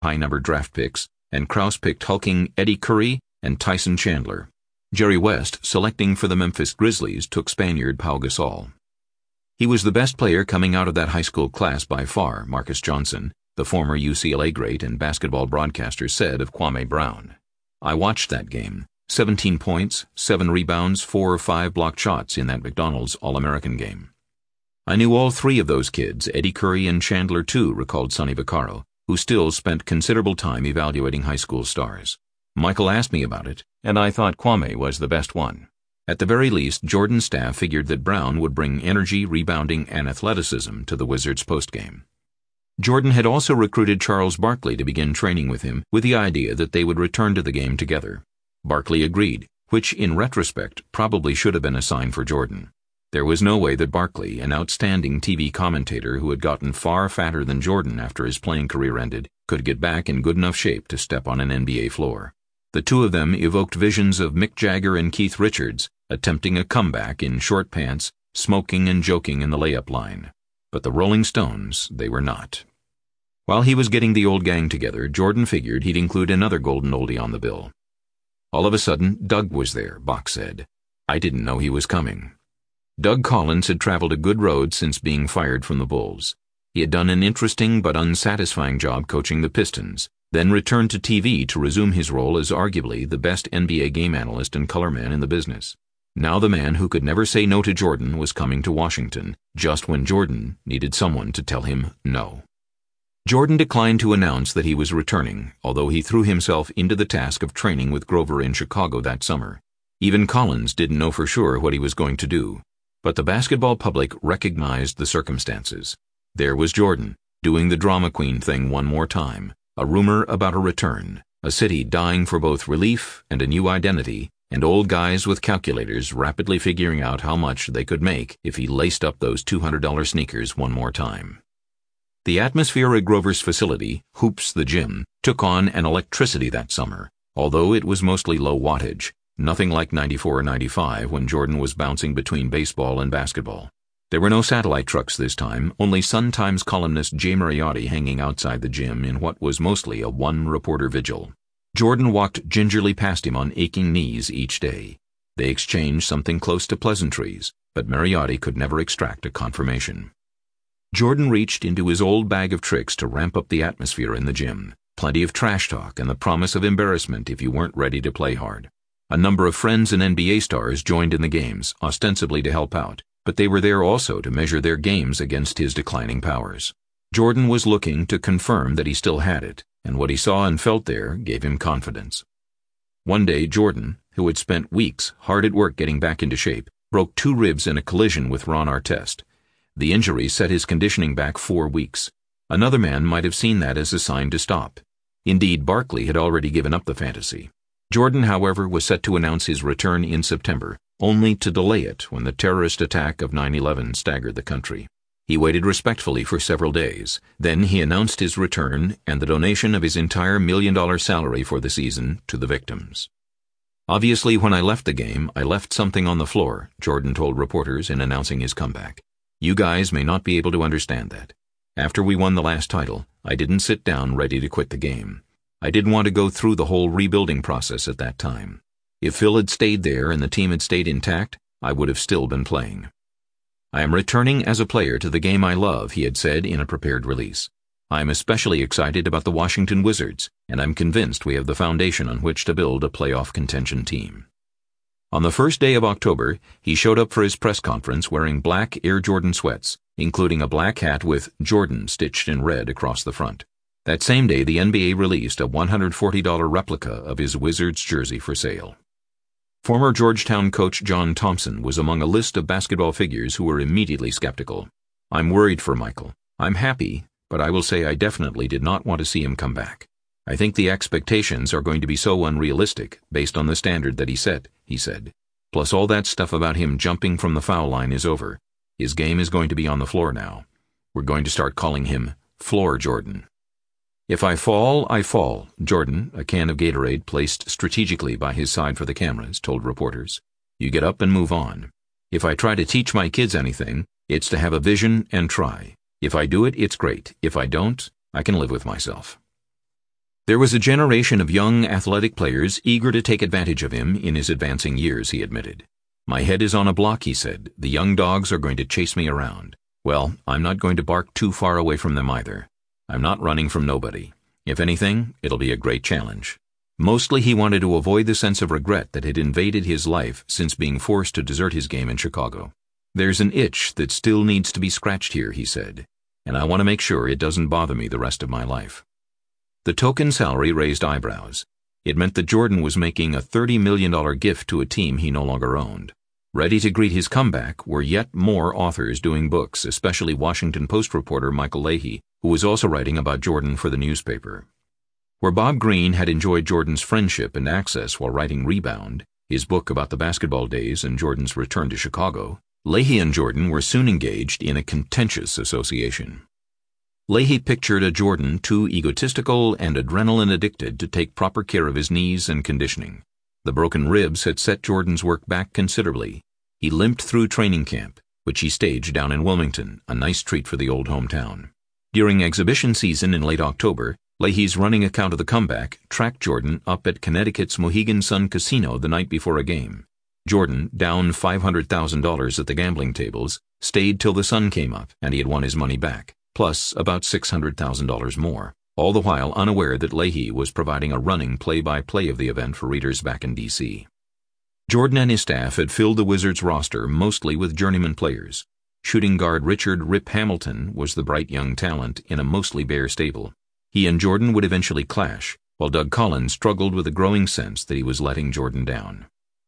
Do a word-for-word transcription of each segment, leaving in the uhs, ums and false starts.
high-number draft picks, and Krause picked hulking Eddie Curry and Tyson Chandler. Jerry West, selecting for the Memphis Grizzlies, took Spaniard Pau Gasol. He was the best player coming out of that high school class by far, Marcus Johnson, the former U C L A great and basketball broadcaster, said of Kwame Brown. I watched that game. seventeen points, seven rebounds, four or five blocked shots in that McDonald's All-American game. I knew all three of those kids, Eddie Curry and Chandler too, recalled Sonny Vaccaro, who still spent considerable time evaluating high school stars. Michael asked me about it, and I thought Kwame was the best one. At the very least, Jordan's staff figured that Brown would bring energy, rebounding, and athleticism to the Wizards' postgame. Jordan had also recruited Charles Barkley to begin training with him, with the idea that they would return to the game together. Barkley agreed, which in retrospect probably should have been a sign for Jordan. There was no way that Barkley, an outstanding T V commentator who had gotten far fatter than Jordan after his playing career ended, could get back in good enough shape to step on an N B A floor. The two of them evoked visions of Mick Jagger and Keith Richards attempting a comeback in short pants, smoking and joking in the layup line. But the Rolling Stones, they were not. While he was getting the old gang together, Jordan figured he'd include another golden oldie on the bill. All of a sudden, Doug was there, Bach said. I didn't know he was coming. Doug Collins had traveled a good road since being fired from the Bulls. He had done an interesting but unsatisfying job coaching the Pistons, then returned to T V to resume his role as arguably the best N B A game analyst and colorman in the business. Now the man who could never say no to Jordan was coming to Washington, just when Jordan needed someone to tell him no. Jordan declined to announce that he was returning, although he threw himself into the task of training with Grover in Chicago that summer. Even Collins didn't know for sure what he was going to do. But the basketball public recognized the circumstances. There was Jordan, doing the drama queen thing one more time, a rumor about a return, a city dying for both relief and a new identity, and old guys with calculators rapidly figuring out how much they could make if he laced up those two hundred dollar sneakers one more time. The atmosphere at Grover's facility, Hoops the Gym, took on an electricity that summer, although it was mostly low wattage. Nothing like ninety-four or ninety-five when Jordan was bouncing between baseball and basketball. There were no satellite trucks this time, only Sun-Times columnist Jay Mariotti hanging outside the gym in what was mostly a one-reporter vigil. Jordan walked gingerly past him on aching knees each day. They exchanged something close to pleasantries, but Mariotti could never extract a confirmation. Jordan reached into his old bag of tricks to ramp up the atmosphere in the gym. Plenty of trash talk and the promise of embarrassment if you weren't ready to play hard. A number of friends and N B A stars joined in the games, ostensibly to help out, but they were there also to measure their games against his declining powers. Jordan was looking to confirm that he still had it, and what he saw and felt there gave him confidence. One day, Jordan, who had spent weeks hard at work getting back into shape, broke two ribs in a collision with Ron Artest. The injury set his conditioning back four weeks. Another man might have seen that as a sign to stop. Indeed, Barkley had already given up the fantasy. Jordan, however, was set to announce his return in September, only to delay it when the terrorist attack of nine eleven staggered the country. He waited respectfully for several days. Then he announced his return and the donation of his entire million-dollar salary for the season to the victims. Obviously, when I left the game, I left something on the floor, Jordan told reporters in announcing his comeback. You guys may not be able to understand that. After we won the last title, I didn't sit down ready to quit the game. I didn't want to go through the whole rebuilding process at that time. If Phil had stayed there and the team had stayed intact, I would have still been playing. I am returning as a player to the game I love, he had said in a prepared release. I am especially excited about the Washington Wizards, and I'm convinced we have the foundation on which to build a playoff contention team. On the first day of October, he showed up for his press conference wearing black Air Jordan sweats, including a black hat with Jordan stitched in red across the front. That same day, the N B A released a one hundred forty dollar replica of his Wizards jersey for sale. Former Georgetown coach John Thompson was among a list of basketball figures who were immediately skeptical. I'm worried for Michael. I'm happy, but I will say I definitely did not want to see him come back. I think the expectations are going to be so unrealistic based on the standard that he set, he said. Plus all that stuff about him jumping from the foul line is over. His game is going to be on the floor now. We're going to start calling him Floor Jordan. If I fall, I fall, Jordan, a can of Gatorade placed strategically by his side for the cameras, told reporters. You get up and move on. If I try to teach my kids anything, it's to have a vision and try. If I do it, it's great. If I don't, I can live with myself. There was a generation of young athletic players eager to take advantage of him in his advancing years, he admitted. My head is on a block, he said. The young dogs are going to chase me around. Well, I'm not going to bark too far away from them either. I'm not running from nobody. If anything, it'll be a great challenge. Mostly he wanted to avoid the sense of regret that had invaded his life since being forced to desert his game in Chicago. There's an itch that still needs to be scratched here, he said, and I want to make sure it doesn't bother me the rest of my life. The token salary raised eyebrows. It meant that Jordan was making a thirty million dollars gift to a team he no longer owned. Ready to greet his comeback were yet more authors doing books, especially Washington Post reporter Michael Leahy, who was also writing about Jordan for the newspaper. Where Bob Greene had enjoyed Jordan's friendship and access while writing Rebound, his book about the basketball days and Jordan's return to Chicago, Leahy and Jordan were soon engaged in a contentious association. Leahy pictured a Jordan too egotistical and adrenaline-addicted to take proper care of his knees and conditioning. The broken ribs had set Jordan's work back considerably. He limped through training camp, which he staged down in Wilmington, a nice treat for the old hometown. During exhibition season in late October, Leahy's running account of the comeback tracked Jordan up at Connecticut's Mohegan Sun Casino the night before a game. Jordan, down five hundred thousand dollars at the gambling tables, stayed till the sun came up and he had won his money back, plus about six hundred thousand dollars more, all the while unaware that Leahy was providing a running play-by-play of the event for readers back in D C Jordan and his staff had filled the Wizards roster mostly with journeyman players. Shooting guard Richard "Rip" Hamilton was the bright young talent in a mostly bare stable. He and Jordan would eventually clash, while Doug Collins struggled with a growing sense that he was letting Jordan down.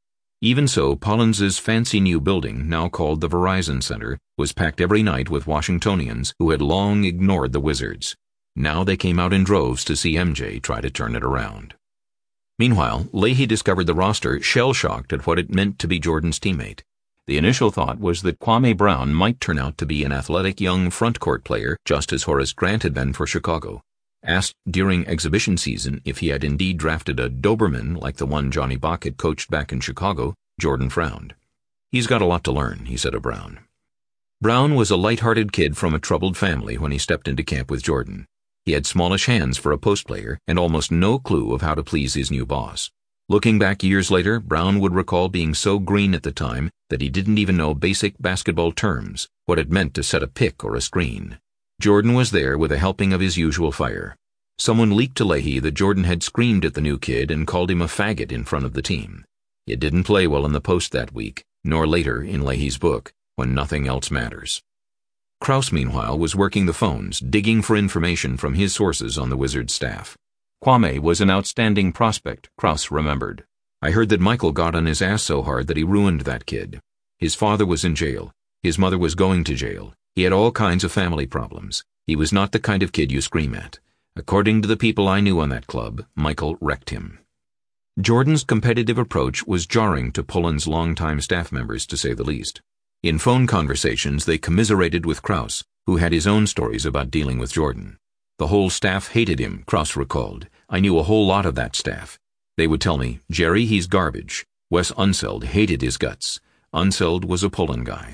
Even so, Pollins's fancy new building, now called the Verizon Center, was packed every night with Washingtonians who had long ignored the Wizards. Now they came out in droves to see M J try to turn it around. Meanwhile, Leahy discovered the roster shell-shocked at what it meant to be Jordan's teammate. The initial thought was that Kwame Brown might turn out to be an athletic young front-court player, just as Horace Grant had been for Chicago. Asked during exhibition season if he had indeed drafted a Doberman like the one Johnny Bach had coached back in Chicago, Jordan frowned. He's got a lot to learn, he said of Brown. Brown was a light-hearted kid from a troubled family when he stepped into camp with Jordan. He had smallish hands for a post player and almost no clue of how to please his new boss. Looking back years later, Brown would recall being so green at the time that he didn't even know basic basketball terms, what it meant to set a pick or a screen. Jordan was there with a helping of his usual fire. Someone leaked to Leahy that Jordan had screamed at the new kid and called him a faggot in front of the team. It didn't play well in the Post that week, nor later in Leahy's book, When Nothing Else Matters. Krause, meanwhile, was working the phones, digging for information from his sources on the Wizards staff. Kwame was an outstanding prospect, Krause remembered. I heard that Michael got on his ass so hard that he ruined that kid. His father was in jail. His mother was going to jail. He had all kinds of family problems. He was not the kind of kid you scream at. According to the people I knew on that club, Michael wrecked him. Jordan's competitive approach was jarring to Pollins's longtime staff members, to say the least. In phone conversations, they commiserated with Krause, who had his own stories about dealing with Jordan. The whole staff hated him, Krause recalled. I knew a whole lot of that staff. They would tell me, Jerry, he's garbage. Wes Unseld hated his guts. Unseld was a Pollin guy.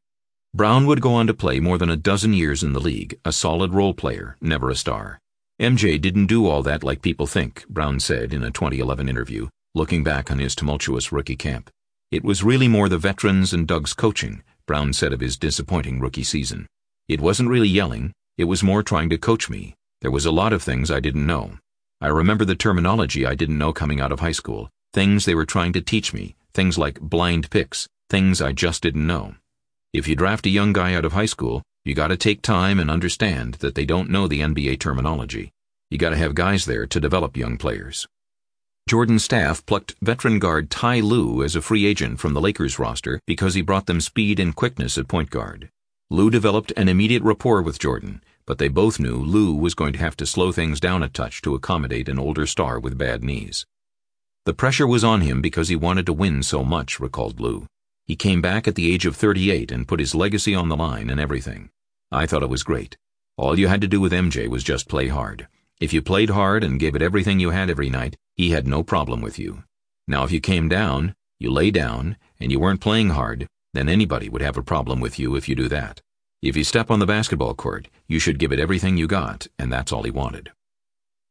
Brown would go on to play more than a dozen years in the league, a solid role player, never a star. M J didn't do all that like people think, Brown said in a twenty eleven interview, looking back on his tumultuous rookie camp. It was really more the veterans and Doug's coaching, Brown said of his disappointing rookie season. It wasn't really yelling, it was more trying to coach me. There was a lot of things I didn't know. I remember the terminology I didn't know coming out of high school, things they were trying to teach me, things like blind picks, things I just didn't know. If you draft a young guy out of high school, you gotta take time and understand that they don't know the N B A terminology. You gotta have guys there to develop young players. Jordan's staff plucked veteran guard Ty Lue as a free agent from the Lakers roster because he brought them speed and quickness at point guard. Lue developed an immediate rapport with Jordan, but they both knew Lue was going to have to slow things down a touch to accommodate an older star with bad knees. The pressure was on him because he wanted to win so much, recalled Lue. He came back at the age of thirty-eight and put his legacy on the line and everything. I thought it was great. All you had to do with M J was just play hard. If you played hard and gave it everything you had every night, he had no problem with you. Now if you came down, you lay down, and you weren't playing hard, then anybody would have a problem with you if you do that. If you step on the basketball court, you should give it everything you got, and that's all he wanted.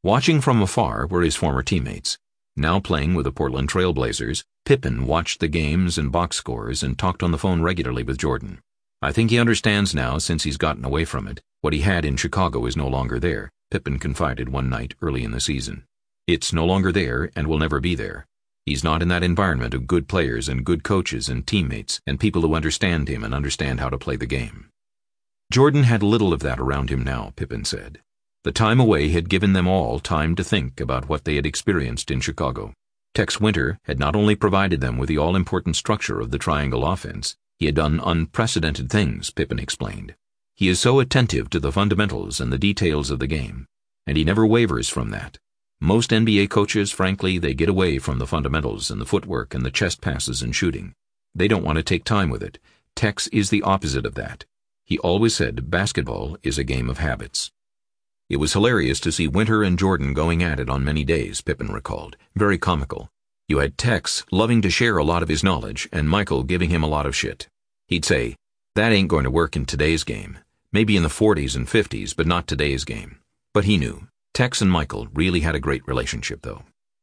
Watching from afar were his former teammates. Now playing with the Portland Trail Blazers, Pippen watched the games and box scores and talked on the phone regularly with Jordan. I think he understands now, since he's gotten away from it. What he had in Chicago is no longer there, Pippen confided one night early in the season. It's no longer there and will never be there. He's not in that environment of good players and good coaches and teammates and people who understand him and understand how to play the game. Jordan had little of that around him now, Pippen said. The time away had given them all time to think about what they had experienced in Chicago. Tex Winter had not only provided them with the all-important structure of the triangle offense, he had done unprecedented things, Pippen explained. He is so attentive to the fundamentals and the details of the game, and he never wavers from that. Most N B A coaches, frankly, they get away from the fundamentals and the footwork and the chest passes and shooting. They don't want to take time with it. Tex is the opposite of that. He always said basketball is a game of habits. It was hilarious to see Winter and Jordan going at it on many days, Pippen recalled. Very comical. You had Tex loving to share a lot of his knowledge and Michael giving him a lot of shit. He'd say, "That ain't going to work in today's game. Maybe in the forties and fifties, but not today's game." But he knew. Tex and Michael really had a great relationship, though.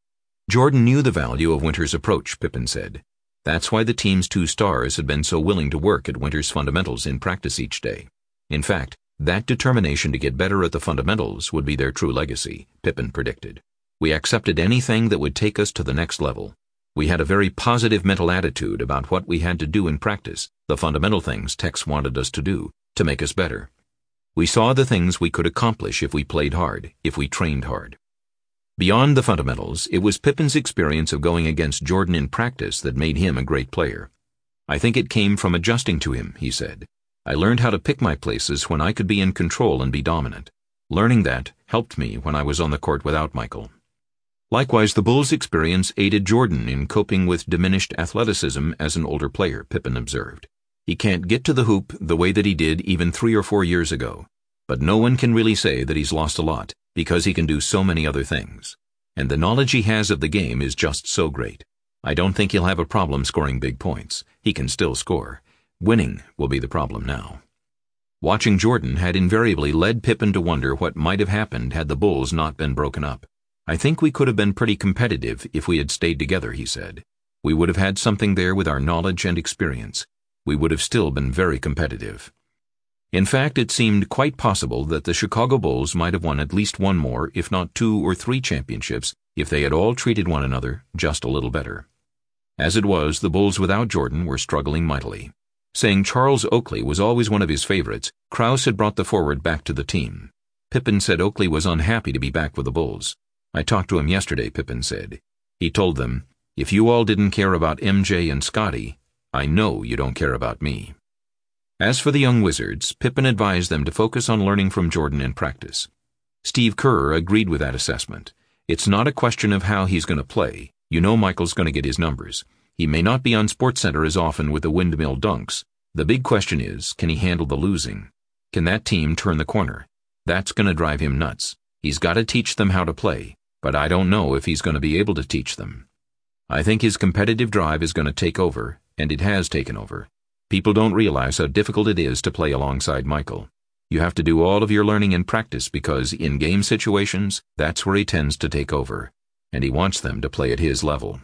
Jordan knew the value of Winter's approach, Pippen said. That's why the team's two stars had been so willing to work at Winter's fundamentals in practice each day. In fact, that determination to get better at the fundamentals would be their true legacy, Pippen predicted. We accepted anything that would take us to the next level. We had a very positive mental attitude about what we had to do in practice, the fundamental things Tex wanted us to do, to make us better. We saw the things we could accomplish if we played hard, if we trained hard. Beyond the fundamentals, it was Pippen's experience of going against Jordan in practice that made him a great player. I think it came from adjusting to him, he said. I learned how to pick my places when I could be in control and be dominant. Learning that helped me when I was on the court without Michael. Likewise, the Bulls' experience aided Jordan in coping with diminished athleticism as an older player, Pippen observed. He can't get to the hoop the way that he did even three or four years ago, but no one can really say that he's lost a lot because he can do so many other things. And the knowledge he has of the game is just so great. I don't think he'll have a problem scoring big points. He can still score. Winning will be the problem now. Watching Jordan had invariably led Pippen to wonder what might have happened had the Bulls not been broken up. I think we could have been pretty competitive if we had stayed together, he said. We would have had something there with our knowledge and experience. We would have still been very competitive. In fact, it seemed quite possible that the Chicago Bulls might have won at least one more, if not two or three championships, if they had all treated one another just a little better. As it was, the Bulls without Jordan were struggling mightily. Saying Charles Oakley was always one of his favorites, Krause had brought the forward back to the team. Pippen said Oakley was unhappy to be back with the Bulls. I talked to him yesterday, Pippen said. He told them, if you all didn't care about M J and Scotty, I know you don't care about me. As for the young Wizards, Pippen advised them to focus on learning from Jordan in practice. Steve Kerr agreed with that assessment. It's not a question of how he's going to play. You know Michael's going to get his numbers. He may not be on SportsCenter as often with the windmill dunks. The big question is, can he handle the losing? Can that team turn the corner? That's going to drive him nuts. He's got to teach them how to play, but I don't know if he's going to be able to teach them. I think his competitive drive is going to take over, and it has taken over. People don't realize how difficult it is to play alongside Michael. You have to do all of your learning in practice because in game situations, that's where he tends to take over, and he wants them to play at his level.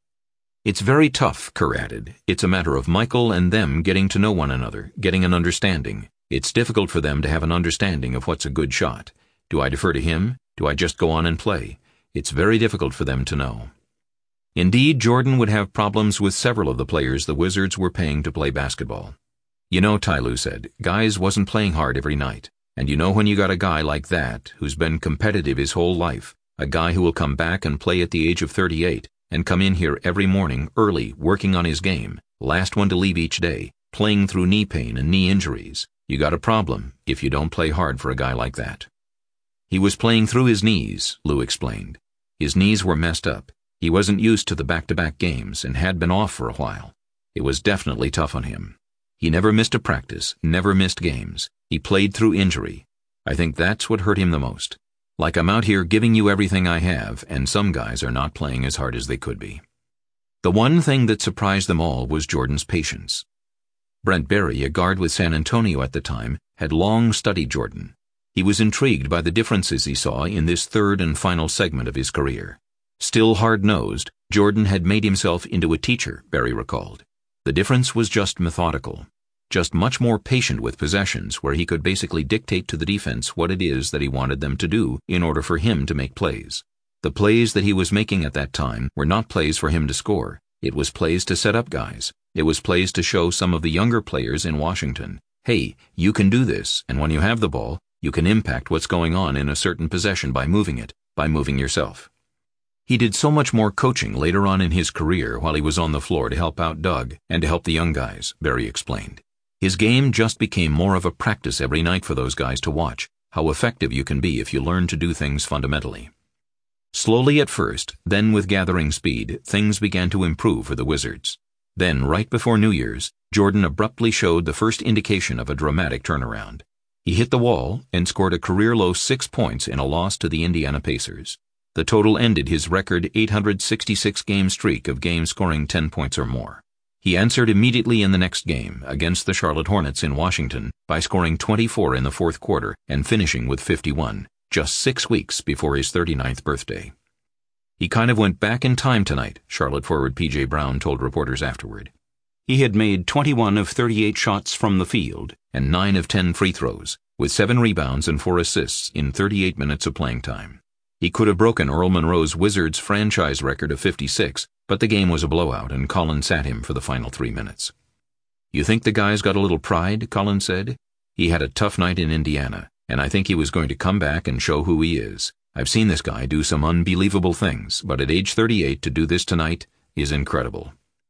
It's very tough, Kerr added. It's a matter of Michael and them getting to know one another, getting an understanding. It's difficult for them to have an understanding of what's a good shot. Do I defer to him? Do I just go on and play? It's very difficult for them to know. Indeed, Jordan would have problems with several of the players the Wizards were paying to play basketball. You know, Ty Lue said, guys wasn't playing hard every night. And you know when you got a guy like that, who's been competitive his whole life, a guy who will come back and play at the age of thirty-eight, and come in here every morning, early, working on his game, last one to leave each day, playing through knee pain and knee injuries. You got a problem if you don't play hard for a guy like that. He was playing through his knees, Lue explained. His knees were messed up. He wasn't used to the back-to-back games and had been off for a while. It was definitely tough on him. He never missed a practice, never missed games. He played through injury. I think that's what hurt him the most. Like I'm out here giving you everything I have, and some guys are not playing as hard as they could be. The one thing that surprised them all was Jordan's patience. Brent Barry, a guard with San Antonio at the time, had long studied Jordan. He was intrigued by the differences he saw in this third and final segment of his career. Still hard-nosed, Jordan had made himself into a teacher, Barry recalled. The difference was just methodical, just much more patient with possessions, where he could basically dictate to the defense what it is that he wanted them to do in order for him to make plays. The plays that he was making at that time were not plays for him to score. It was plays to set up guys. It was plays to show some of the younger players in Washington, hey, you can do this, and when you have the ball, you can impact what's going on in a certain possession by moving it, by moving yourself. He did so much more coaching later on in his career while he was on the floor to help out Doug and to help the young guys, Barry explained. His game just became more of a practice every night for those guys to watch how effective you can be if you learn to do things fundamentally. Slowly at first, then with gathering speed, things began to improve for the Wizards. Then, right before New Year's, Jordan abruptly showed the first indication of a dramatic turnaround. He hit the wall and scored a career-low six points in a loss to the Indiana Pacers. The total ended his record eight hundred sixty-six game streak of games scoring ten points or more. He answered immediately in the next game, against the Charlotte Hornets in Washington, by scoring twenty-four in the fourth quarter and finishing with fifty-one, just six weeks before his thirty-ninth birthday. He kind of went back in time tonight, Charlotte forward P J Brown told reporters afterward. He had made twenty-one of thirty-eight shots from the field and nine of ten free throws, with seven rebounds and four assists in thirty-eight minutes of playing time. He could have broken Earl Monroe's Wizards franchise record of fifty-six, but the game was a blowout and Colin sat him for the final three minutes. You think the guy's got a little pride, Colin said. He had a tough night in Indiana, and I think he was going to come back and show who he is. I've seen this guy do some unbelievable things, but at age thirty-eight to do this tonight is incredible.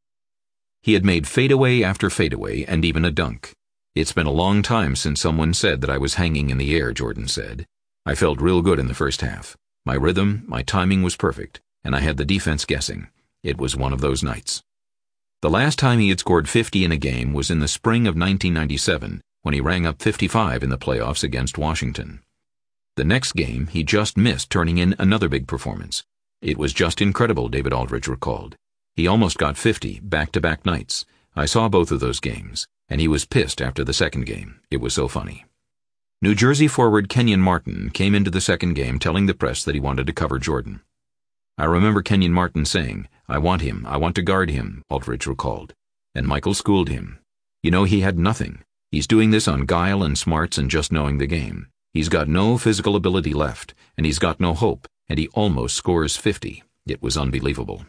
He had made fadeaway after fadeaway and even a dunk. It's been a long time since someone said that I was hanging in the air, Jordan said. I felt real good in the first half. My rhythm, my timing was perfect, and I had the defense guessing. It was one of those nights. The last time he had scored fifty in a game was in the spring of nineteen ninety-seven, when he rang up fifty-five in the playoffs against Washington. The next game, he just missed turning in another big performance. It was just incredible, David Aldridge recalled. He almost got fifty back-to-back nights. I saw both of those games, and he was pissed after the second game. It was so funny. New Jersey forward Kenyon Martin came into the second game telling the press that he wanted to cover Jordan. I remember Kenyon Martin saying, I want him, I want to guard him, Aldridge recalled. And Michael schooled him. You know, he had nothing. He's doing this on guile and smarts and just knowing the game. He's got no physical ability left, and he's got no hope, and he almost scores fifty. It was unbelievable.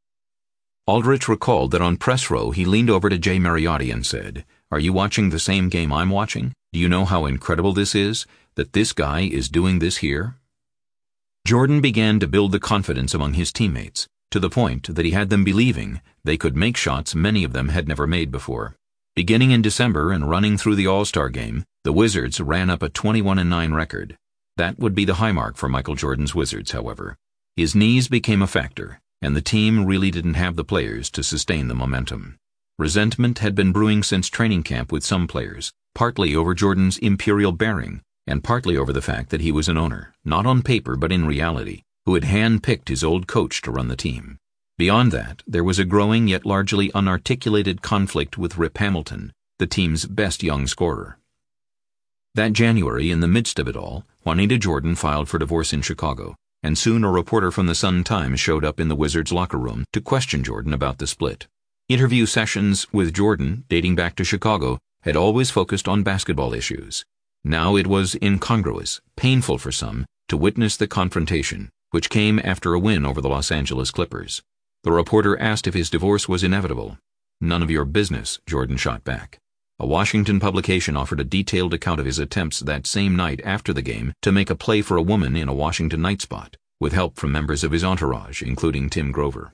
Aldrich recalled that on press row he leaned over to Jay Mariotti and said, Are you watching the same game I'm watching? Do you know how incredible this is, that this guy is doing this here? Jordan began to build the confidence among his teammates, to the point that he had them believing they could make shots many of them had never made before. Beginning in December and running through the All-Star game, the Wizards ran up a twenty-one and nine record. That would be the high mark for Michael Jordan's Wizards, however. His knees became a factor, and the team really didn't have the players to sustain the momentum. Resentment had been brewing since training camp with some players, partly over Jordan's imperial bearing, and partly over the fact that he was an owner, not on paper but in reality, who had hand-picked his old coach to run the team. Beyond that, there was a growing yet largely unarticulated conflict with Rip Hamilton, the team's best young scorer. That January, in the midst of it all, Juanita Jordan filed for divorce in Chicago, and soon a reporter from the Sun-Times showed up in the Wizards' locker room to question Jordan about the split. Interview sessions with Jordan, dating back to Chicago, had always focused on basketball issues. Now it was incongruous, painful for some, to witness the confrontation, which came after a win over the Los Angeles Clippers. The reporter asked if his divorce was inevitable. None of your business, Jordan shot back. A Washington publication offered a detailed account of his attempts that same night after the game to make a play for a woman in a Washington night spot, with help from members of his entourage, including Tim Grover.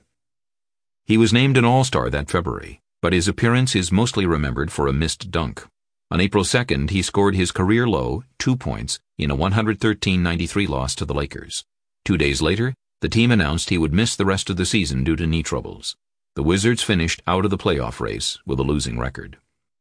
He was named an All-Star that February, but his appearance is mostly remembered for a missed dunk. On April second, he scored his career-low, two points, in a one thirteen ninety-three loss to the Lakers. Two days later, the team announced he would miss the rest of the season due to knee troubles. The Wizards finished out of the playoff race with a losing record.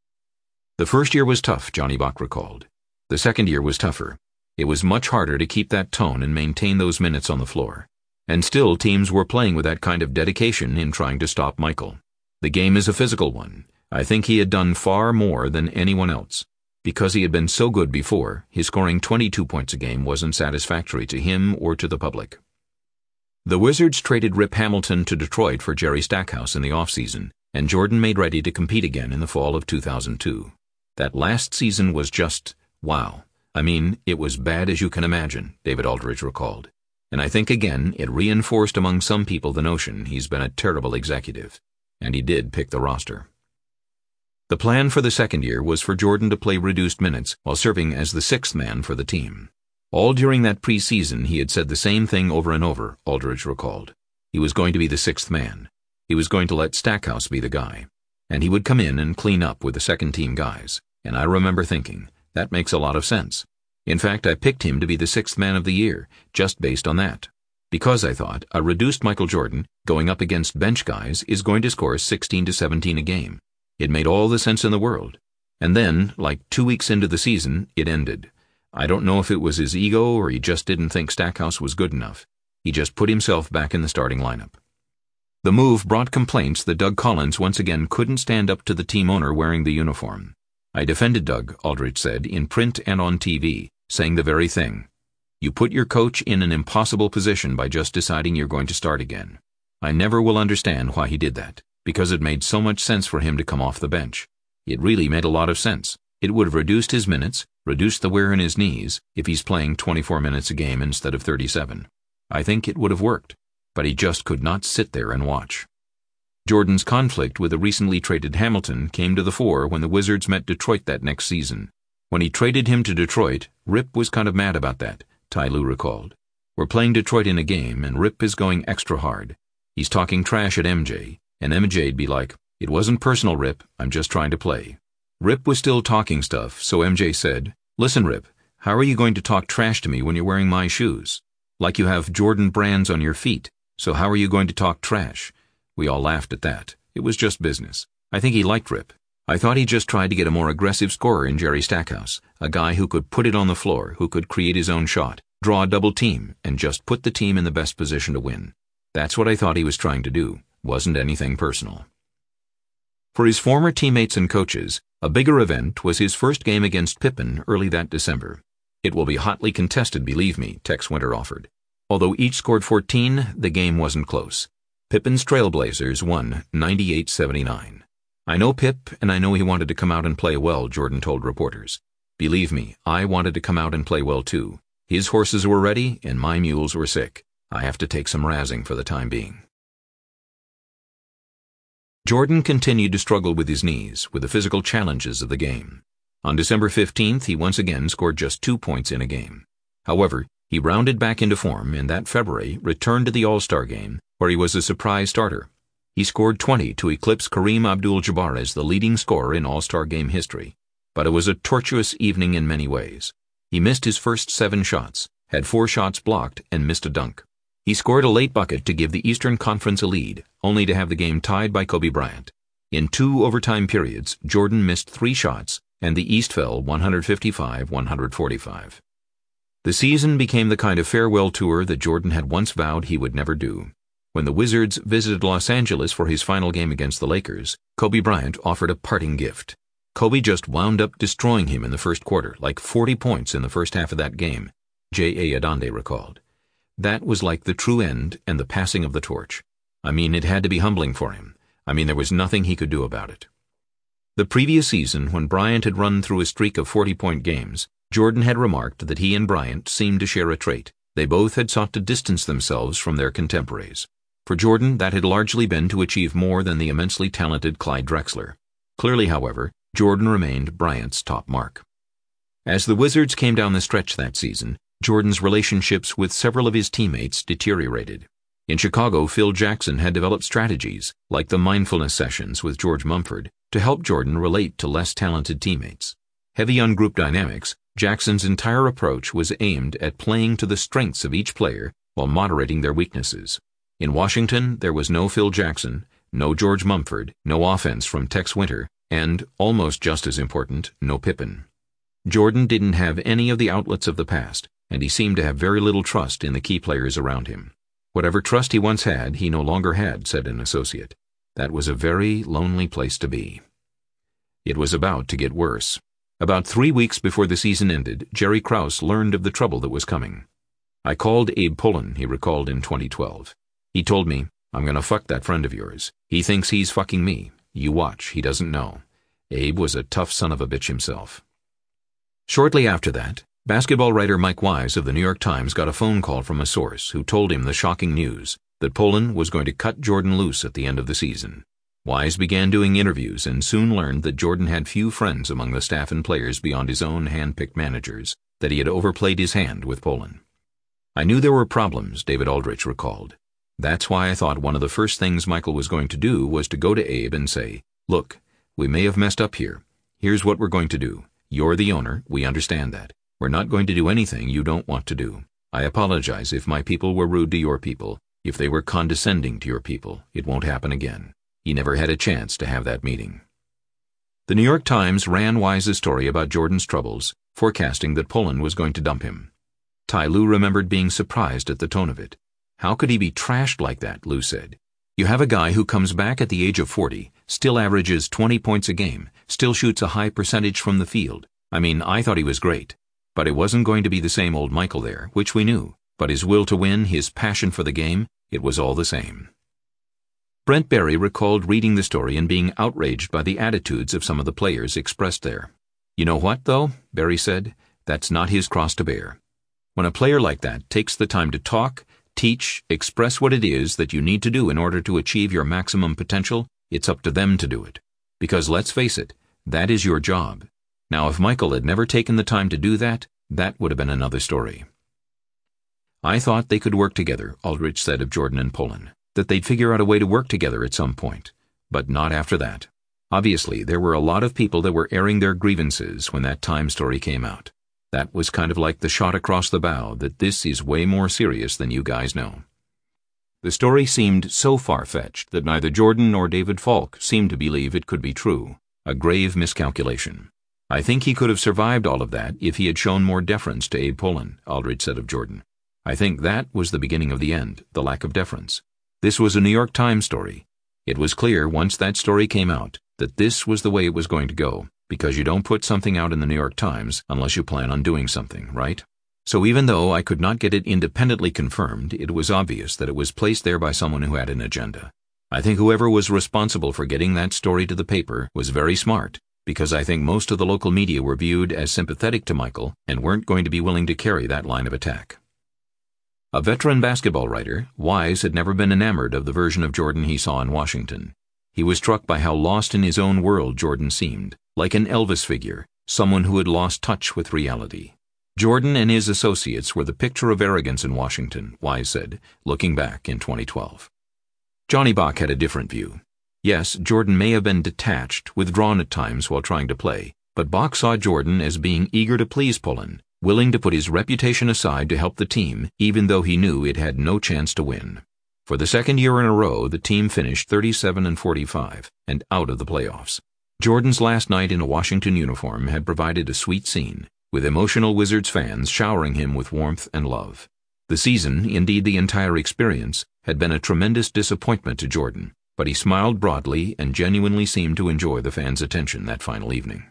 The first year was tough, Johnny Bach recalled. The second year was tougher. It was much harder to keep that tone and maintain those minutes on the floor. And still teams were playing with that kind of dedication in trying to stop Michael. The game is a physical one. I think he had done far more than anyone else. Because he had been so good before, his scoring twenty-two points a game wasn't satisfactory to him or to the public. The Wizards traded Rip Hamilton to Detroit for Jerry Stackhouse in the offseason, and Jordan made ready to compete again in the fall of two thousand two. That last season was just, wow. I mean, it was bad as you can imagine, David Aldridge recalled. And I think again it reinforced among some people the notion he's been a terrible executive. And he did pick the roster. The plan for the second year was for Jordan to play reduced minutes while serving as the sixth man for the team. All during that preseason he had said the same thing over and over, Aldridge recalled. He was going to be the sixth man. He was going to let Stackhouse be the guy. And he would come in and clean up with the second-team guys. And I remember thinking, that makes a lot of sense. In fact, I picked him to be the sixth man of the year, just based on that. Because I thought a reduced Michael Jordan, going up against bench guys, is going to score sixteen to seventeen a game. It made all the sense in the world. And then, like two weeks into the season, it ended. I don't know if it was his ego or he just didn't think Stackhouse was good enough. He just put himself back in the starting lineup. The move brought complaints that Doug Collins once again couldn't stand up to the team owner wearing the uniform. I defended Doug, Aldridge said, in print and on T V, saying the very thing. You put your coach in an impossible position by just deciding you're going to start again. I never will understand why he did that. Because it made so much sense for him to come off the bench. It really made a lot of sense. It would have reduced his minutes, reduced the wear in his knees, if he's playing twenty-four minutes a game instead of thirty-seven. I think it would have worked, but he just could not sit there and watch. Jordan's conflict with the recently traded Hamilton came to the fore when the Wizards met Detroit that next season. When he traded him to Detroit, Rip was kind of mad about that, Ty Lue recalled. We're playing Detroit in a game, and Rip is going extra hard. He's talking trash at M J. And M J'd be like, it wasn't personal, Rip, I'm just trying to play. Rip was still talking stuff, so M J said, listen, Rip, how are you going to talk trash to me when you're wearing my shoes? Like you have Jordan brands on your feet, so how are you going to talk trash? We all laughed at that. It was just business. I think he liked Rip. I thought he just tried to get a more aggressive scorer in Jerry Stackhouse, a guy who could put it on the floor, who could create his own shot, draw a double team, and just put the team in the best position to win. That's what I thought he was trying to do. Wasn't anything personal. For his former teammates and coaches, a bigger event was his first game against Pippen early that December. It will be hotly contested, believe me, Tex Winter offered. Although each scored fourteen, the game wasn't close. Pippen's Trailblazers won ninety-eight seventy-nine. I know Pip, and I know he wanted to come out and play well, Jordan told reporters. Believe me, I wanted to come out and play well too. His horses were ready, and my mules were sick. I have to take some razzing for the time being. Jordan continued to struggle with his knees, with the physical challenges of the game. On December fifteenth, he once again scored just two points in a game. However, he rounded back into form and that February returned to the All-Star game, where he was a surprise starter. He scored twenty to eclipse Kareem Abdul-Jabbar as the leading scorer in All-Star game history. But it was a tortuous evening in many ways. He missed his first seven shots, had four shots blocked, and missed a dunk. He scored a late bucket to give the Eastern Conference a lead, only to have the game tied by Kobe Bryant. In two overtime periods, Jordan missed three shots, and the East fell one fifty-five to one forty-five. The season became the kind of farewell tour that Jordan had once vowed he would never do. When the Wizards visited Los Angeles for his final game against the Lakers, Kobe Bryant offered a parting gift. Kobe just wound up destroying him in the first quarter, like forty points in the first half of that game, J A. Adonde recalled. That was like the true end and the passing of the torch. I mean, it had to be humbling for him. I mean, there was nothing he could do about it. The previous season, when Bryant had run through a streak of forty-point games, Jordan had remarked that he and Bryant seemed to share a trait. They both had sought to distance themselves from their contemporaries. For Jordan, that had largely been to achieve more than the immensely talented Clyde Drexler. Clearly, however, Jordan remained Bryant's top mark. As the Wizards came down the stretch that season, Jordan's relationships with several of his teammates deteriorated. In Chicago, Phil Jackson had developed strategies, like the mindfulness sessions with George Mumford, to help Jordan relate to less talented teammates. Heavy on group dynamics, Jackson's entire approach was aimed at playing to the strengths of each player while moderating their weaknesses. In Washington, there was no Phil Jackson, no George Mumford, no offense from Tex Winter, and, almost just as important, no Pippen. Jordan didn't have any of the outlets of the past, and he seemed to have very little trust in the key players around him. Whatever trust he once had, he no longer had, said an associate. That was a very lonely place to be. It was about to get worse. About three weeks before the season ended, Jerry Krause learned of the trouble that was coming. I called Abe Pollin, he recalled in twenty twelve. He told me, "I'm gonna fuck that friend of yours. He thinks he's fucking me. You watch, he doesn't know." Abe was a tough son of a bitch himself. Shortly after that, basketball writer Mike Wise of the New York Times got a phone call from a source who told him the shocking news that Pollin was going to cut Jordan loose at the end of the season. Wise began doing interviews and soon learned that Jordan had few friends among the staff and players beyond his own hand-picked managers, that he had overplayed his hand with Pollin. "I knew there were problems," David Aldrich recalled. "That's why I thought one of the first things Michael was going to do was to go to Abe and say, 'Look, we may have messed up here. Here's what we're going to do. You're the owner, we understand that. We're not going to do anything you don't want to do. I apologize if my people were rude to your people, if they were condescending to your people. It won't happen again.' He never had a chance to have that meeting." The New York Times ran Wise's story about Jordan's troubles, forecasting that Pollin was going to dump him. Ty Lue remembered being surprised at the tone of it. "How could he be trashed like that?" Lue said. "You have a guy who comes back at the age of forty, still averages twenty points a game, still shoots a high percentage from the field. I mean, I thought he was great. But it wasn't going to be the same old Michael there, which we knew. But his will to win, his passion for the game, it was all the same." Brent Barry recalled reading the story and being outraged by the attitudes of some of the players expressed there. "You know what, though?" Barry said. "That's not his cross to bear. When a player like that takes the time to talk, teach, express what it is that you need to do in order to achieve your maximum potential, it's up to them to do it. Because let's face it, that is your job. Now, if Michael had never taken the time to do that, that would have been another story." "I thought they could work together," Aldrich said of Jordan and Pollin, "that they'd figure out a way to work together at some point. But not after that. Obviously, there were a lot of people that were airing their grievances when that Time story came out. That was kind of like the shot across the bow that this is way more serious than you guys know." The story seemed so far-fetched that neither Jordan nor David Falk seemed to believe it could be true. A grave miscalculation. "I think he could have survived all of that if he had shown more deference to Abe Pollin," Aldrich said of Jordan. "I think that was the beginning of the end, the lack of deference. This was a New York Times story. It was clear once that story came out that this was the way it was going to go, because you don't put something out in the New York Times unless you plan on doing something, right? So even though I could not get it independently confirmed, it was obvious that it was placed there by someone who had an agenda. I think whoever was responsible for getting that story to the paper was very smart, because I think most of the local media were viewed as sympathetic to Michael and weren't going to be willing to carry that line of attack." A veteran basketball writer, Wise had never been enamored of the version of Jordan he saw in Washington. He was struck by how lost in his own world Jordan seemed, like an Elvis figure, someone who had lost touch with reality. Jordan and his associates were the picture of arrogance in Washington, Wise said, looking back in twenty twelve. Johnny Bach had a different view. Yes, Jordan may have been detached, withdrawn at times while trying to play, but Bach saw Jordan as being eager to please Pollin, willing to put his reputation aside to help the team, even though he knew it had no chance to win. For the second year in a row, the team finished thirty-seven and forty-five, and out of the playoffs. Jordan's last night in a Washington uniform had provided a sweet scene, with emotional Wizards fans showering him with warmth and love. The season, indeed the entire experience, had been a tremendous disappointment to Jordan, but he smiled broadly and genuinely seemed to enjoy the fans' attention that final evening.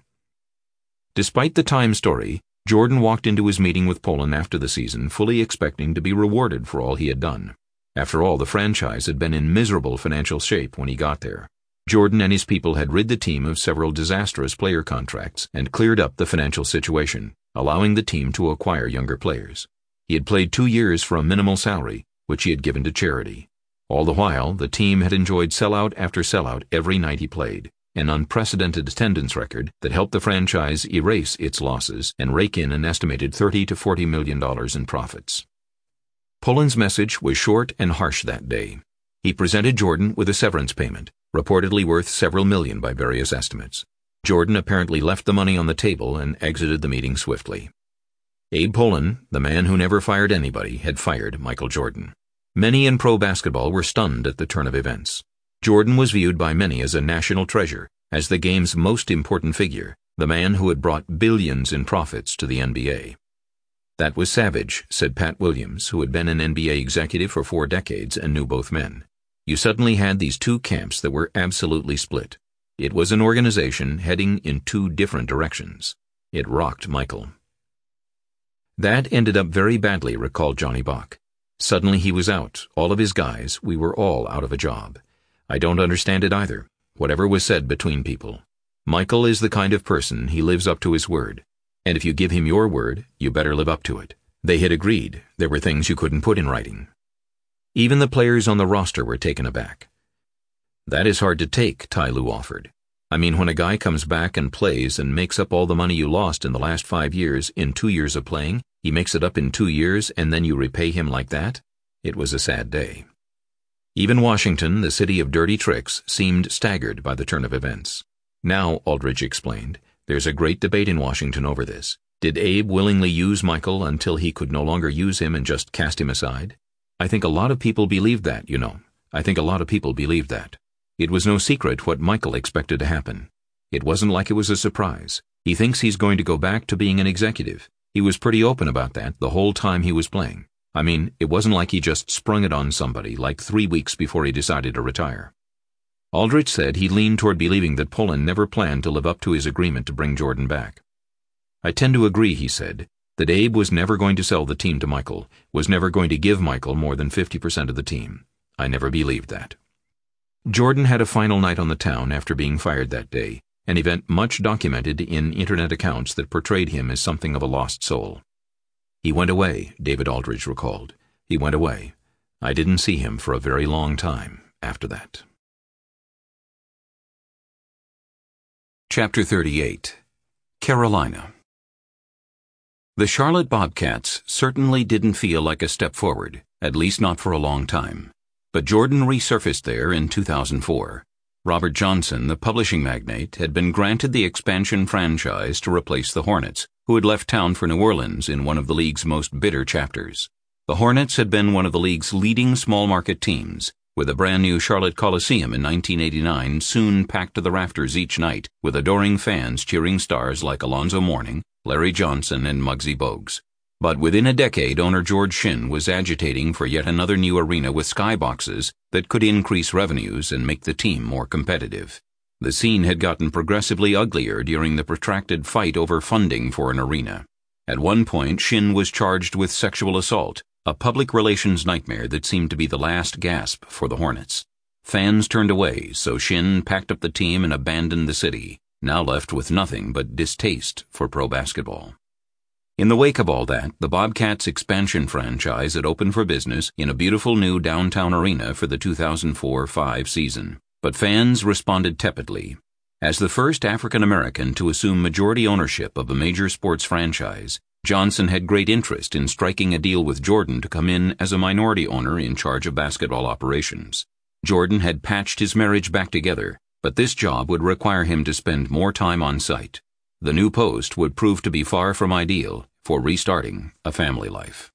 Despite the Time story, Jordan walked into his meeting with Pollin after the season fully expecting to be rewarded for all he had done. After all, the franchise had been in miserable financial shape when he got there. Jordan and his people had rid the team of several disastrous player contracts and cleared up the financial situation, allowing the team to acquire younger players. He had played two years for a minimal salary, which he had given to charity. All the while, the team had enjoyed sellout after sellout every night he played, an unprecedented attendance record that helped the franchise erase its losses and rake in an estimated thirty to forty million dollars in profits. Pollin's message was short and harsh that day. He presented Jordan with a severance payment, reportedly worth several million by various estimates. Jordan apparently left the money on the table and exited the meeting swiftly. Abe Pollin, the man who never fired anybody, had fired Michael Jordan. Many in pro basketball were stunned at the turn of events. Jordan was viewed by many as a national treasure, as the game's most important figure, the man who had brought billions in profits to the N B A. That was savage, said Pat Williams, who had been an N B A executive for four decades and knew both men. You suddenly had these two camps that were absolutely split. It was an organization heading in two different directions. It rocked Michael. That ended up very badly, recalled Johnny Bach. Suddenly he was out, all of his guys, we were all out of a job. I don't understand it either, whatever was said between people. Michael is the kind of person, he lives up to his word. And if you give him your word, you better live up to it. They had agreed, there were things you couldn't put in writing. Even the players on the roster were taken aback. That is hard to take, Ty Lue offered. I mean, when a guy comes back and plays and makes up all the money you lost in the last five years in two years of playing, he makes it up in two years and then you repay him like that? It was a sad day. Even Washington, the city of dirty tricks, seemed staggered by the turn of events. Now, Aldridge explained, there's a great debate in Washington over this. Did Abe willingly use Michael until he could no longer use him and just cast him aside? I think a lot of people believed that, you know. I think a lot of people believed that. It was no secret what Michael expected to happen. It wasn't like it was a surprise. He thinks he's going to go back to being an executive. He was pretty open about that the whole time he was playing. I mean, it wasn't like he just sprung it on somebody like three weeks before he decided to retire. Aldrich said he leaned toward believing that Pullen never planned to live up to his agreement to bring Jordan back. I tend to agree, he said, that Abe was never going to sell the team to Michael, was never going to give Michael more than fifty percent of the team. I never believed that. Jordan had a final night on the town after being fired that day, an event much documented in internet accounts that portrayed him as something of a lost soul. He went away, David Aldridge recalled. He went away. I didn't see him for a very long time after that. Chapter thirty-eight. Carolina. The Charlotte Bobcats certainly didn't feel like a step forward, at least not for a long time. But Jordan resurfaced there in two thousand four. Robert Johnson, the publishing magnate, had been granted the expansion franchise to replace the Hornets, who had left town for New Orleans in one of the league's most bitter chapters. The Hornets had been one of the league's leading small-market teams, with a brand-new Charlotte Coliseum in nineteen eighty-nine soon packed to the rafters each night, with adoring fans cheering stars like Alonzo Mourning, Larry Johnson, and Muggsy Bogues. But within a decade, owner George Shinn was agitating for yet another new arena with skyboxes that could increase revenues and make the team more competitive. The scene had gotten progressively uglier during the protracted fight over funding for an arena. At one point, Shinn was charged with sexual assault, a public relations nightmare that seemed to be the last gasp for the Hornets. Fans turned away, so Shinn packed up the team and abandoned the city, now left with nothing but distaste for pro basketball. In the wake of all that, the Bobcats expansion franchise had opened for business in a beautiful new downtown arena for the two thousand four five season. But fans responded tepidly. As the first African American to assume majority ownership of a major sports franchise, Johnson had great interest in striking a deal with Jordan to come in as a minority owner in charge of basketball operations. Jordan had patched his marriage back together, but this job would require him to spend more time on site. The new post would prove to be far from ideal for restarting a family life.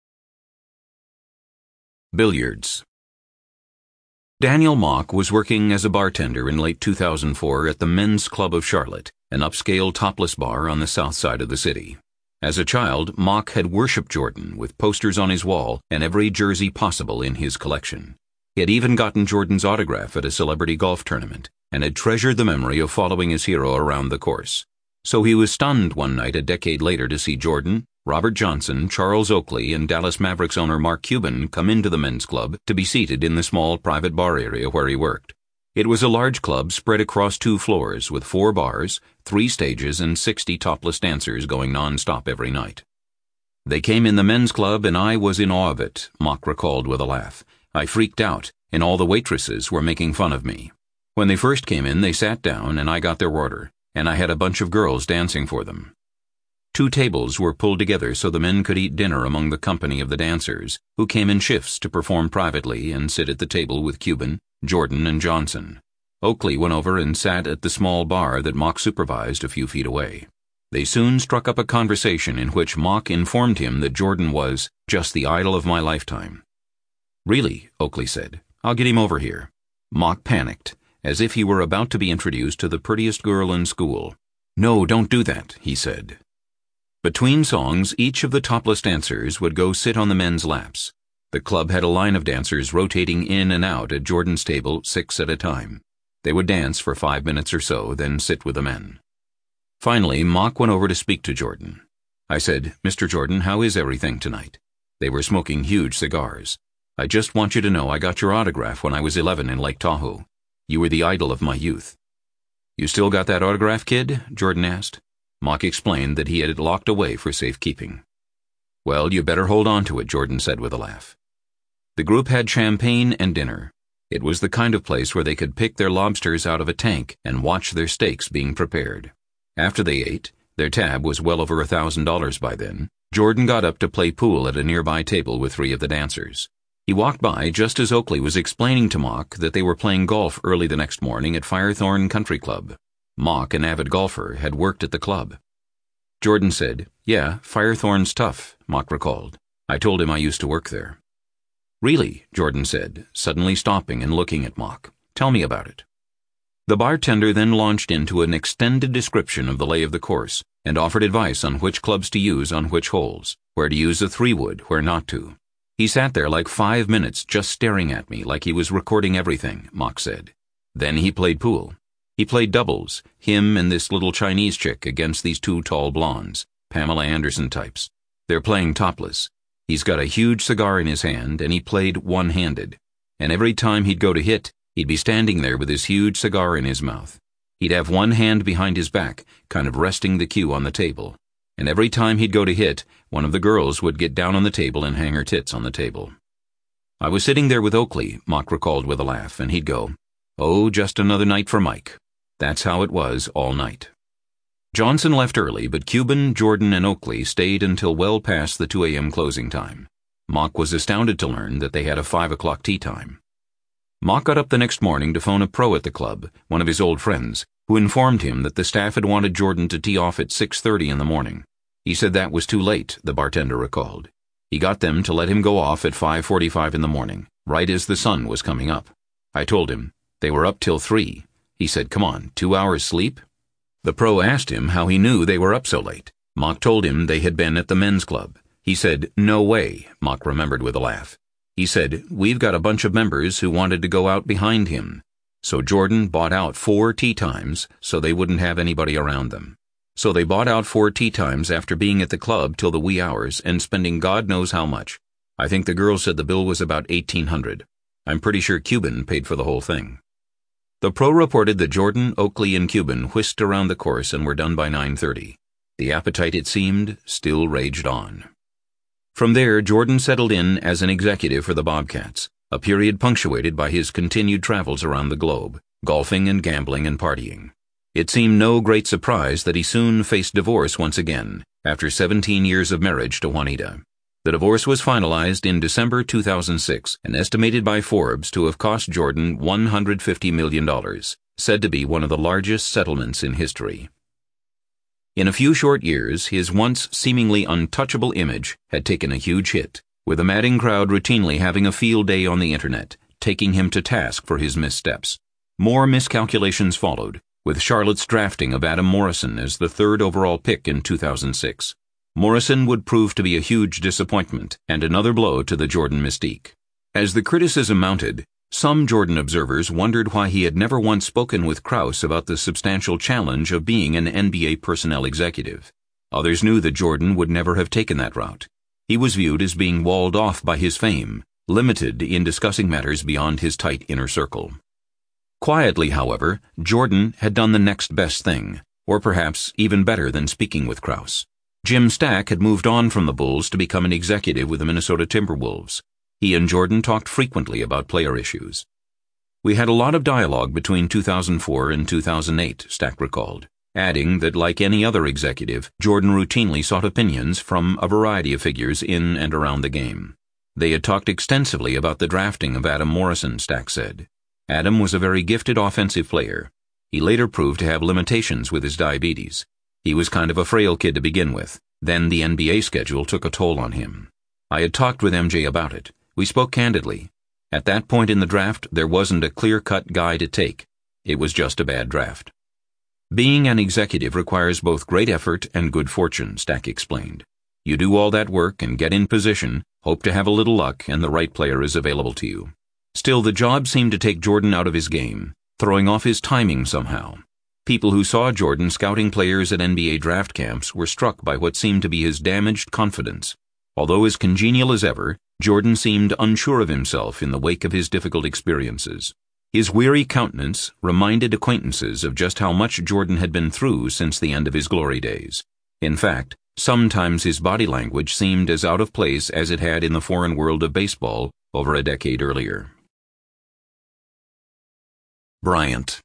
Billiards. Daniel Mock was working as a bartender in late two thousand four at the Men's Club of Charlotte, an upscale topless bar on the south side of the city. As a child, Mock had worshipped Jordan with posters on his wall and every jersey possible in his collection. He had even gotten Jordan's autograph at a celebrity golf tournament and had treasured the memory of following his hero around the course. So he was stunned one night a decade later to see Jordan, Robert Johnson, Charles Oakley, and Dallas Mavericks owner Mark Cuban come into the men's club to be seated in the small private bar area where he worked. It was a large club spread across two floors with four bars, three stages, and sixty topless dancers going non-stop every night. They came in the men's club and I was in awe of it, Mock recalled with a laugh. I freaked out, and all the waitresses were making fun of me. When they first came in, they sat down and I got their order, and I had a bunch of girls dancing for them. Two tables were pulled together so the men could eat dinner among the company of the dancers, who came in shifts to perform privately and sit at the table with Cuban, Jordan, and Johnson. Oakley went over and sat at the small bar that Mock supervised a few feet away. They soon struck up a conversation in which Mock informed him that Jordan was just the idol of my lifetime. Really, Oakley said. I'll get him over here. Mock panicked, as if he were about to be introduced to the prettiest girl in school. No, don't do that, he said. Between songs, each of the topless dancers would go sit on the men's laps. The club had a line of dancers rotating in and out at Jordan's table, six at a time. They would dance for five minutes or so, then sit with the men. Finally, Mock went over to speak to Jordan. I said, "Mister Jordan, how is everything tonight?" They were smoking huge cigars. "I just want you to know I got your autograph when I was eleven in Lake Tahoe. You were the idol of my youth." "You still got that autograph, kid?" Jordan asked. Mock explained that he had it locked away for safekeeping. "Well, you better hold on to it," Jordan said with a laugh. The group had champagne and dinner. It was the kind of place where they could pick their lobsters out of a tank and watch their steaks being prepared. After they ate, their tab was well over a thousand dollars by then, Jordan got up to play pool at a nearby table with three of the dancers. He walked by just as Oakley was explaining to Mock that they were playing golf early the next morning at Firethorn Country Club. Mock, an avid golfer, had worked at the club. Jordan said, "Yeah, Firethorn's tough," Mock recalled. "I told him I used to work there." "Really?" Jordan said, suddenly stopping and looking at Mock. "Tell me about it." The bartender then launched into an extended description of the lay of the course and offered advice on which clubs to use on which holes, where to use a three-wood, where not to. "He sat there like five minutes just staring at me like he was recording everything," Mock said. "Then he played pool. He played doubles, him and this little Chinese chick against these two tall blondes, Pamela Anderson types. They're playing topless. He's got a huge cigar in his hand and he played one-handed. And every time he'd go to hit, he'd be standing there with his huge cigar in his mouth. He'd have one hand behind his back, kind of resting the cue on the table. And every time he'd go to hit, one of the girls would get down on the table and hang her tits on the table." "I was sitting there with Oakley," Mock recalled with a laugh, and he'd go, "Oh, just another night for Mike." That's how it was all night. Johnson left early, but Cuban, Jordan, and Oakley stayed until well past the two a.m. closing time. Mock was astounded to learn that they had a five o'clock tea time. Mock got up the next morning to phone a pro at the club, one of his old friends, who informed him that the staff had wanted Jordan to tee off at six thirty in the morning. He said that was too late, the bartender recalled. He got them to let him go off at five forty-five in the morning, right as the sun was coming up. I told him. They were up till three. He said, "Come on, two hours sleep?" The pro asked him how he knew they were up so late. Mock told him they had been at the men's club. He said, "No way," Mock remembered with a laugh. He said, "We've got a bunch of members who wanted to go out behind him." So Jordan bought out four tea times so they wouldn't have anybody around them. So they bought out four tea times after being at the club till the wee hours and spending God knows how much. I think the girl said the bill was about eighteen hundred dollars. I'm pretty sure Cuban paid for the whole thing. The pro reported that Jordan, Oakley, and Cuban whisked around the course and were done by nine thirty. The appetite, it seemed, still raged on. From there, Jordan settled in as an executive for the Bobcats, a period punctuated by his continued travels around the globe, golfing and gambling and partying. It seemed no great surprise that he soon faced divorce once again, after seventeen years of marriage to Juanita. The divorce was finalized in December two thousand six and estimated by Forbes to have cost Jordan one hundred fifty million dollars, said to be one of the largest settlements in history. In a few short years, his once seemingly untouchable image had taken a huge hit, with a madding crowd routinely having a field day on the internet, taking him to task for his missteps. More miscalculations followed, with Charlotte's drafting of Adam Morrison as the third overall pick in two thousand six. Morrison would prove to be a huge disappointment and another blow to the Jordan mystique. As the criticism mounted, some Jordan observers wondered why he had never once spoken with Krause about the substantial challenge of being an N B A personnel executive. Others knew that Jordan would never have taken that route. He was viewed as being walled off by his fame, limited in discussing matters beyond his tight inner circle. Quietly, however, Jordan had done the next best thing, or perhaps even better than speaking with Krause. Jim Stack had moved on from the Bulls to become an executive with the Minnesota Timberwolves. He and Jordan talked frequently about player issues. "We had a lot of dialogue between two thousand four and two thousand eight, Stack recalled, adding that like any other executive, Jordan routinely sought opinions from a variety of figures in and around the game. They had talked extensively about the drafting of Adam Morrison, Stack said. Adam was a very gifted offensive player. He later proved to have limitations with his diabetes. He was kind of a frail kid to begin with. Then the N B A schedule took a toll on him. I had talked with M J about it. We spoke candidly. At that point in the draft, there wasn't a clear-cut guy to take. It was just a bad draft. Being an executive requires both great effort and good fortune, Stack explained. You do all that work and get in position, hope to have a little luck, and the right player is available to you. Still, the job seemed to take Jordan out of his game, throwing off his timing somehow. People who saw Jordan scouting players at N B A draft camps were struck by what seemed to be his damaged confidence. Although as congenial as ever, Jordan seemed unsure of himself in the wake of his difficult experiences. His weary countenance reminded acquaintances of just how much Jordan had been through since the end of his glory days. In fact, sometimes his body language seemed as out of place as it had in the foreign world of baseball over a decade earlier. Bryant.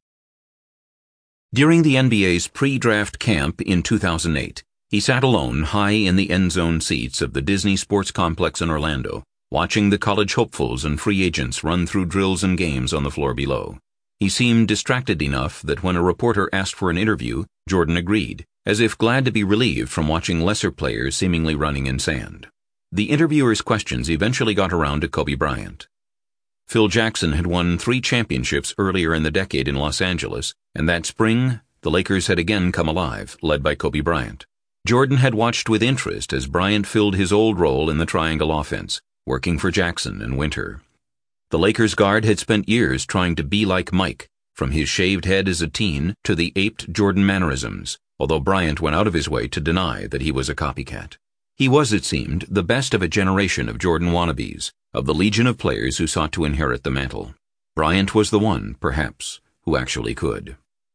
During the N B A's pre-draft camp in two thousand eight, he sat alone high in the end zone seats of the Disney Sports Complex in Orlando, watching the college hopefuls and free agents run through drills and games on the floor below. He seemed distracted enough that when a reporter asked for an interview, Jordan agreed, as if glad to be relieved from watching lesser players seemingly running in sand. The interviewer's questions eventually got around to Kobe Bryant. Phil Jackson had won three championships earlier in the decade in Los Angeles, and that spring, the Lakers had again come alive, led by Kobe Bryant. Jordan had watched with interest as Bryant filled his old role in the triangle offense, working for Jackson and Winter. The Lakers guard had spent years trying to be like Mike, from his shaved head as a teen to the aped Jordan mannerisms, although Bryant went out of his way to deny that he was a copycat. He was, it seemed, the best of a generation of Jordan wannabes, of the legion of players who sought to inherit the mantle. Bryant was the one, perhaps, who actually could.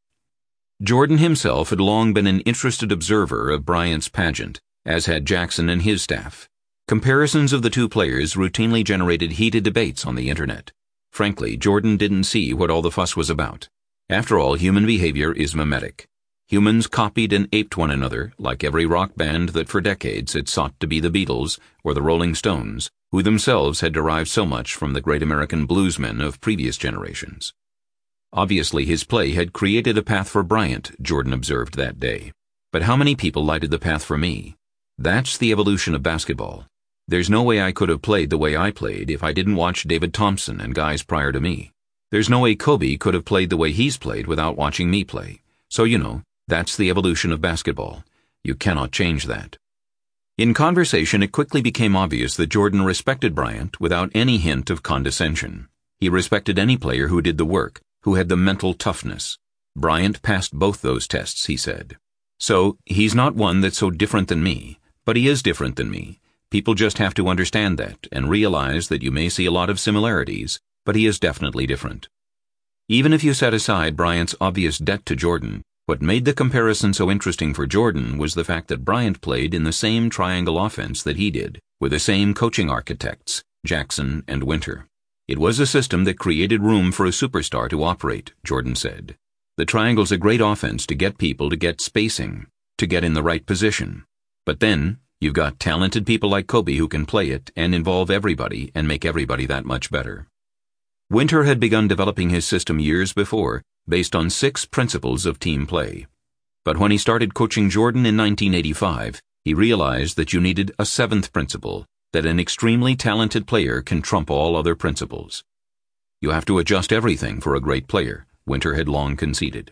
Jordan himself had long been an interested observer of Bryant's pageant, as had Jackson and his staff. Comparisons of the two players routinely generated heated debates on the internet. Frankly, Jordan didn't see what all the fuss was about. After all, human behavior is mimetic. Humans copied and aped one another, like every rock band that for decades had sought to be the Beatles or the Rolling Stones, who themselves had derived so much from the great American bluesmen of previous generations. Obviously, his play had created a path for Bryant, Jordan observed that day. But how many people lighted the path for me? That's the evolution of basketball. There's no way I could have played the way I played if I didn't watch David Thompson and guys prior to me. There's no way Kobe could have played the way he's played without watching me play. So, you know, that's the evolution of basketball. You cannot change that. In conversation, it quickly became obvious that Jordan respected Bryant without any hint of condescension. He respected any player who did the work, who had the mental toughness. Bryant passed both those tests, he said. So, he's not one that's so different than me, but he is different than me. People just have to understand that and realize that you may see a lot of similarities, but he is definitely different. Even if you set aside Bryant's obvious debt to Jordan, what made the comparison so interesting for Jordan was the fact that Bryant played in the same triangle offense that he did, with the same coaching architects, Jackson and Winter. It was a system that created room for a superstar to operate, Jordan said. The triangle's a great offense to get people to get spacing, to get in the right position. But then, you've got talented people like Kobe who can play it and involve everybody and make everybody that much better. Winter had begun developing his system years before, based on six principles of team play. But when he started coaching Jordan in nineteen eighty-five, he realized that you needed a seventh principle, that an extremely talented player can trump all other principles. You have to adjust everything for a great player, Winter had long conceded.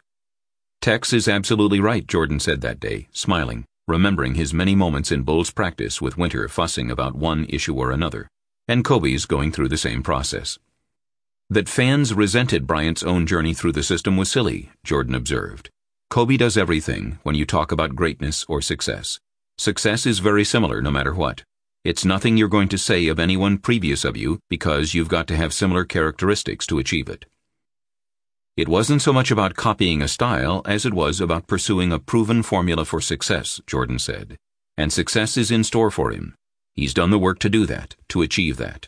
Tex is absolutely right, Jordan said that day, smiling, remembering his many moments in Bulls practice with Winter fussing about one issue or another, and Kobe's going through the same process. That fans resented Bryant's own journey through the system was silly, Jordan observed. Kobe does everything when you talk about greatness or success. Success is very similar no matter what. It's nothing you're going to say of anyone previous of you because you've got to have similar characteristics to achieve it. It wasn't so much about copying a style as it was about pursuing a proven formula for success, Jordan said. And success is in store for him. He's done the work to do that, to achieve that.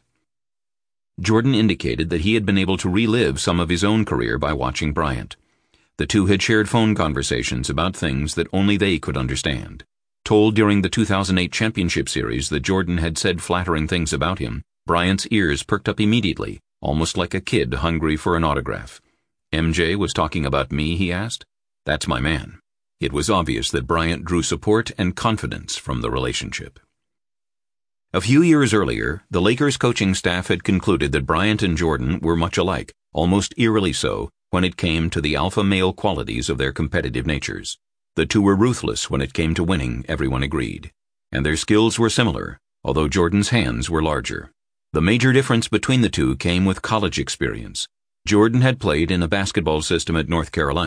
Jordan indicated that he had been able to relive some of his own career by watching Bryant. The two had shared phone conversations about things that only they could understand. Told during the two thousand eight championship series that Jordan had said flattering things about him, Bryant's ears perked up immediately, almost like a kid hungry for an autograph. M J was talking about me, he asked. That's my man. It was obvious that Bryant drew support and confidence from the relationship. A few years earlier, the Lakers coaching staff had concluded that Bryant and Jordan were much alike, almost eerily so, when it came to the alpha male qualities of their competitive natures. The two were ruthless when it came to winning, everyone agreed. And their skills were similar, although Jordan's hands were larger. The major difference between the two came with college experience. Jordan had played in a basketball system at North Carolina,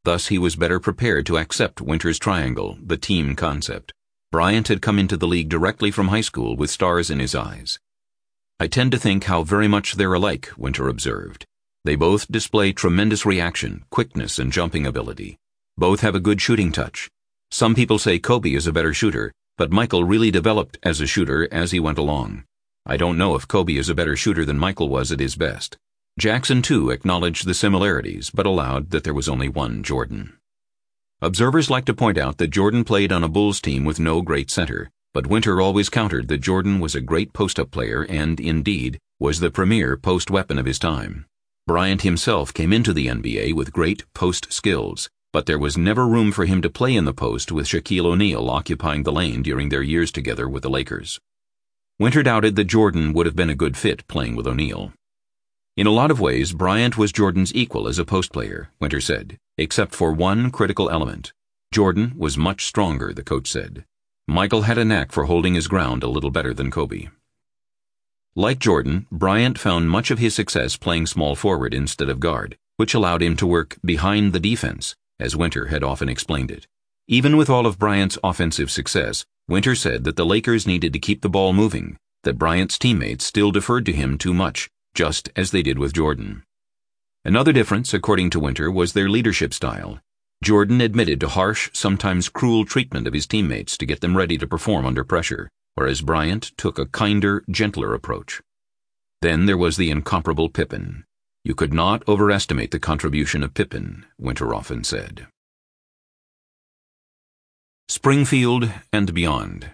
Thus he was better prepared to accept Winter's triangle, the team concept. Bryant had come into the league directly from high school with stars in his eyes. "I tend to think how very much they're alike," Winter observed. "They both display tremendous reaction, quickness, and jumping ability. Both have a good shooting touch. Some people say Kobe is a better shooter, but Michael really developed as a shooter as he went along. I don't know if Kobe is a better shooter than Michael was at his best." Jackson, too, acknowledged the similarities, but allowed that there was only one Jordan. Observers like to point out that Jordan played on a Bulls team with no great center, but Winter always countered that Jordan was a great post-up player and, indeed, was the premier post weapon of his time. Bryant himself came into the N B A with great post skills, but there was never room for him to play in the post with Shaquille O'Neal occupying the lane during their years together with the Lakers. Winter doubted that Jordan would have been a good fit playing with O'Neal. "In a lot of ways, Bryant was Jordan's equal as a post player," Winter said, "except for one critical element. Jordan was much stronger," the coach said. "Michael had a knack for holding his ground a little better than Kobe." Like Jordan, Bryant found much of his success playing small forward instead of guard, which allowed him to work behind the defense, as Winter had often explained it. Even with all of Bryant's offensive success, Winter said that the Lakers needed to keep the ball moving, that Bryant's teammates still deferred to him too much, just as they did with Jordan. Another difference, according to Winter, was their leadership style. Jordan admitted to harsh, sometimes cruel treatment of his teammates to get them ready to perform under pressure, whereas Bryant took a kinder, gentler approach. Then there was the incomparable Pippen. "You could not overestimate the contribution of Pippen," Winter often said. Springfield and beyond.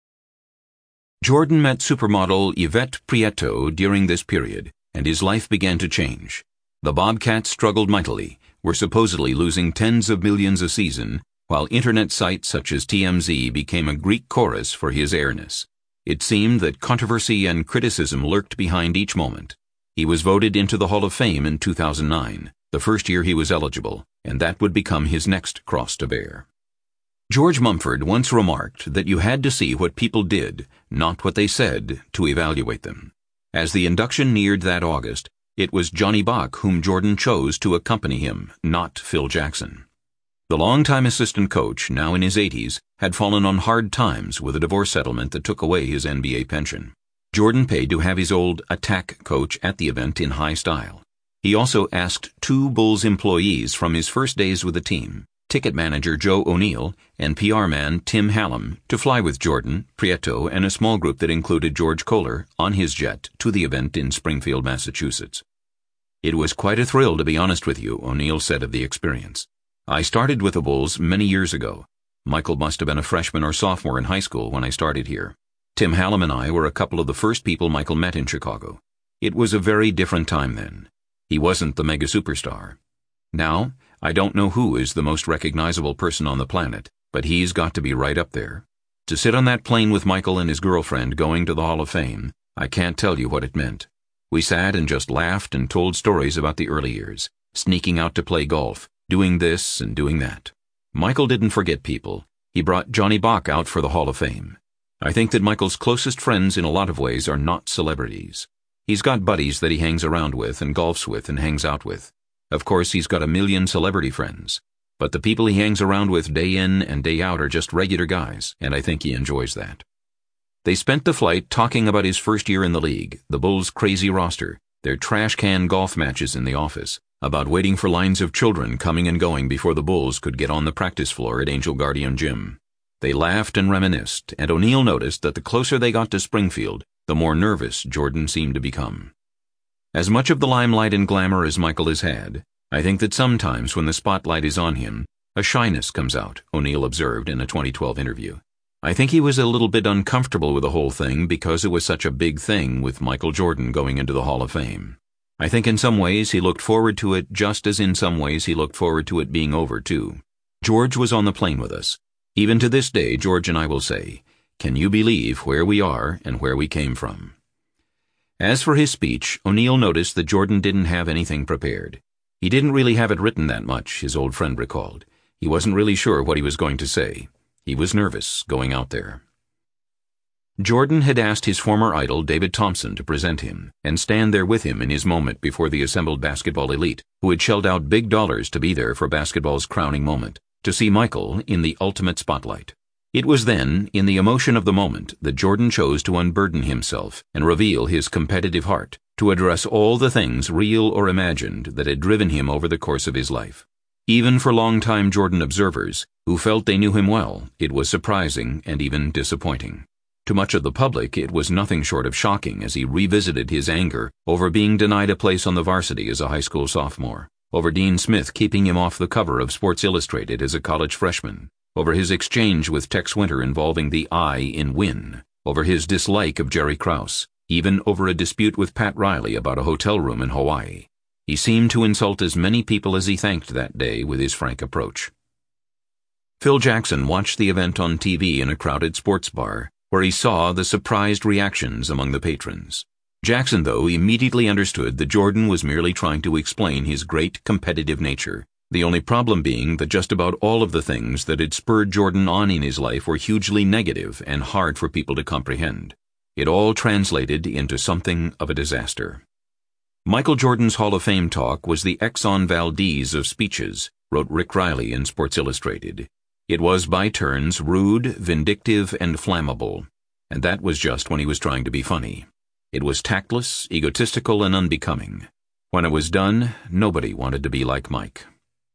Jordan met supermodel Yvette Prieto during this period, and his life began to change. The Bobcats struggled mightily, were supposedly losing tens of millions a season, while internet sites such as T M Z became a Greek chorus for his airness. It seemed that controversy and criticism lurked behind each moment. He was voted into the Hall of Fame in two thousand nine, the first year he was eligible, and that would become his next cross to bear. George Mumford once remarked that you had to see what people did, not what they said, to evaluate them. As the induction neared that August, it was Johnny Bach whom Jordan chose to accompany him, not Phil Jackson. The longtime assistant coach, now in his eighties, had fallen on hard times with a divorce settlement that took away his N B A pension. Jordan paid to have his old attack coach at the event in high style. He also asked two Bulls employees from his first days with the team, ticket manager Joe O'Neal and P R man Tim Hallam, to fly with Jordan, Prieto, and a small group that included George Kohler on his jet to the event in Springfield, Massachusetts. "It was quite a thrill, to be honest with you," O'Neal said of the experience. "I started with the Bulls many years ago. Michael must have been a freshman or sophomore in high school when I started here. Tim Hallam and I were a couple of the first people Michael met in Chicago. It was a very different time then. He wasn't the mega superstar. Now, I don't know who is the most recognizable person on the planet, but he's got to be right up there. To sit on that plane with Michael and his girlfriend going to the Hall of Fame, I can't tell you what it meant. We sat and just laughed and told stories about the early years, sneaking out to play golf, doing this and doing that. Michael didn't forget people. He brought Johnny Bach out for the Hall of Fame. I think that Michael's closest friends in a lot of ways are not celebrities. He's got buddies that he hangs around with and golfs with and hangs out with. Of course, he's got a million celebrity friends, but the people he hangs around with day in and day out are just regular guys, and I think he enjoys that." They spent the flight talking about his first year in the league, the Bulls' crazy roster, their trash can golf matches in the office, about waiting for lines of children coming and going before the Bulls could get on the practice floor at Angel Guardian Gym. They laughed and reminisced, and O'Neal noticed that the closer they got to Springfield, the more nervous Jordan seemed to become. As much of the limelight and glamour as Michael has had, I think that sometimes when the spotlight is on him, a shyness comes out, O'Neal observed in a twenty twelve interview. I think he was a little bit uncomfortable with the whole thing because it was such a big thing with Michael Jordan going into the Hall of Fame. I think in some ways he looked forward to it just as in some ways he looked forward to it being over too. George was on the plane with us. Even to this day, George and I will say, "Can you believe where we are and where we came from?" As for his speech, O'Neal noticed that Jordan didn't have anything prepared. He didn't really have it written that much, his old friend recalled. He wasn't really sure what he was going to say. He was nervous going out there. Jordan had asked his former idol David Thompson to present him and stand there with him in his moment before the assembled basketball elite, who had shelled out big dollars to be there for basketball's crowning moment, to see Michael in the ultimate spotlight. It was then, in the emotion of the moment, that Jordan chose to unburden himself and reveal his competitive heart, to address all the things, real or imagined, that had driven him over the course of his life. Even for long-time Jordan observers, who felt they knew him well, it was surprising and even disappointing. To much of the public, it was nothing short of shocking as he revisited his anger over being denied a place on the varsity as a high school sophomore, over Dean Smith keeping him off the cover of Sports Illustrated as a college freshman, over his exchange with Tex Winter involving the I in win, over his dislike of Jerry Krause, even over a dispute with Pat Riley about a hotel room in Hawaii. He seemed to insult as many people as he thanked that day with his frank approach. Phil Jackson watched the event on T V in a crowded sports bar, where he saw the surprised reactions among the patrons. Jackson, though, immediately understood that Jordan was merely trying to explain his great competitive nature, the only problem being that just about all of the things that had spurred Jordan on in his life were hugely negative and hard for people to comprehend. It all translated into something of a disaster. Michael Jordan's Hall of Fame talk was the Exxon Valdez of speeches, wrote Rick Riley in Sports Illustrated. It was by turns rude, vindictive, and flammable, and that was just when he was trying to be funny. It was tactless, egotistical, and unbecoming. When it was done, nobody wanted to be like Mike.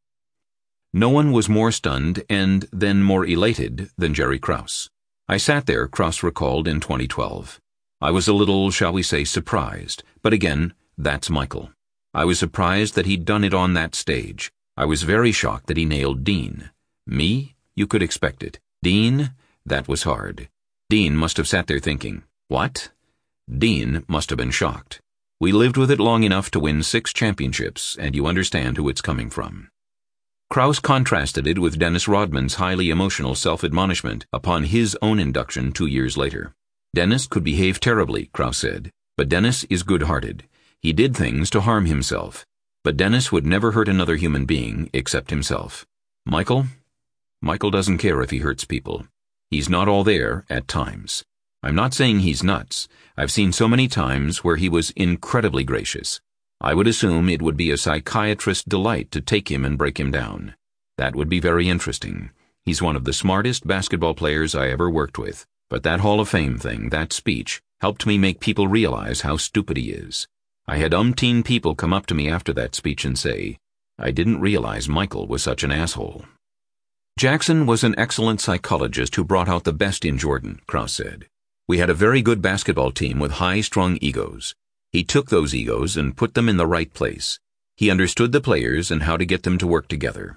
No one was more stunned and then more elated than Jerry Krause. I sat there, Krause recalled in twenty twelve. I was a little, shall we say, surprised, but again, that's Michael. I was surprised that he'd done it on that stage. I was very shocked that he nailed Dean. Me? You could expect it. Dean? That was hard. Dean must have sat there thinking, what? Dean must have been shocked. We lived with it long enough to win six championships, and you understand who it's coming from. Krause contrasted it with Dennis Rodman's highly emotional self-admonishment upon his own induction two years later. Dennis could behave terribly, Krause said, but Dennis is good-hearted. He did things to harm himself, but Dennis would never hurt another human being except himself. Michael? Michael doesn't care if he hurts people. He's not all there at times. I'm not saying he's nuts. I've seen so many times where he was incredibly gracious. I would assume it would be a psychiatrist's delight to take him and break him down. That would be very interesting. He's one of the smartest basketball players I ever worked with, but that Hall of Fame thing, that speech, helped me make people realize how stupid he is. I had umpteen people come up to me after that speech and say, I didn't realize Michael was such an asshole. Jackson was an excellent psychologist who brought out the best in Jordan, Krause said. We had a very good basketball team with high-strung egos. He took those egos and put them in the right place. He understood the players and how to get them to work together.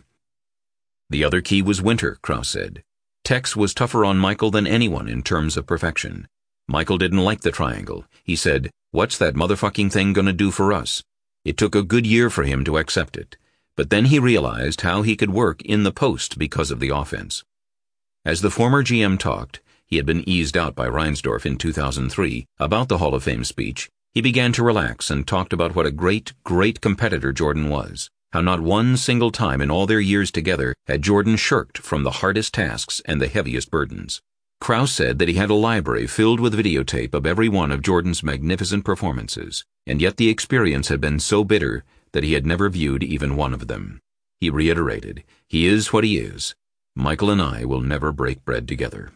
The other key was Winter, Krause said. Tex was tougher on Michael than anyone in terms of perfection. Michael didn't like the triangle. He said, what's that motherfucking thing gonna do for us? It took a good year for him to accept it. But then he realized how he could work in the post because of the offense. As the former G M talked, he had been eased out by Reinsdorf in two thousand three, about the Hall of Fame speech, he began to relax and talked about what a great, great competitor Jordan was, how not one single time in all their years together had Jordan shirked from the hardest tasks and the heaviest burdens. Krause said that he had a library filled with videotape of every one of Jordan's magnificent performances, and yet the experience had been so bitter that he had never viewed even one of them. He reiterated, he is what he is. Michael and I will never break bread together.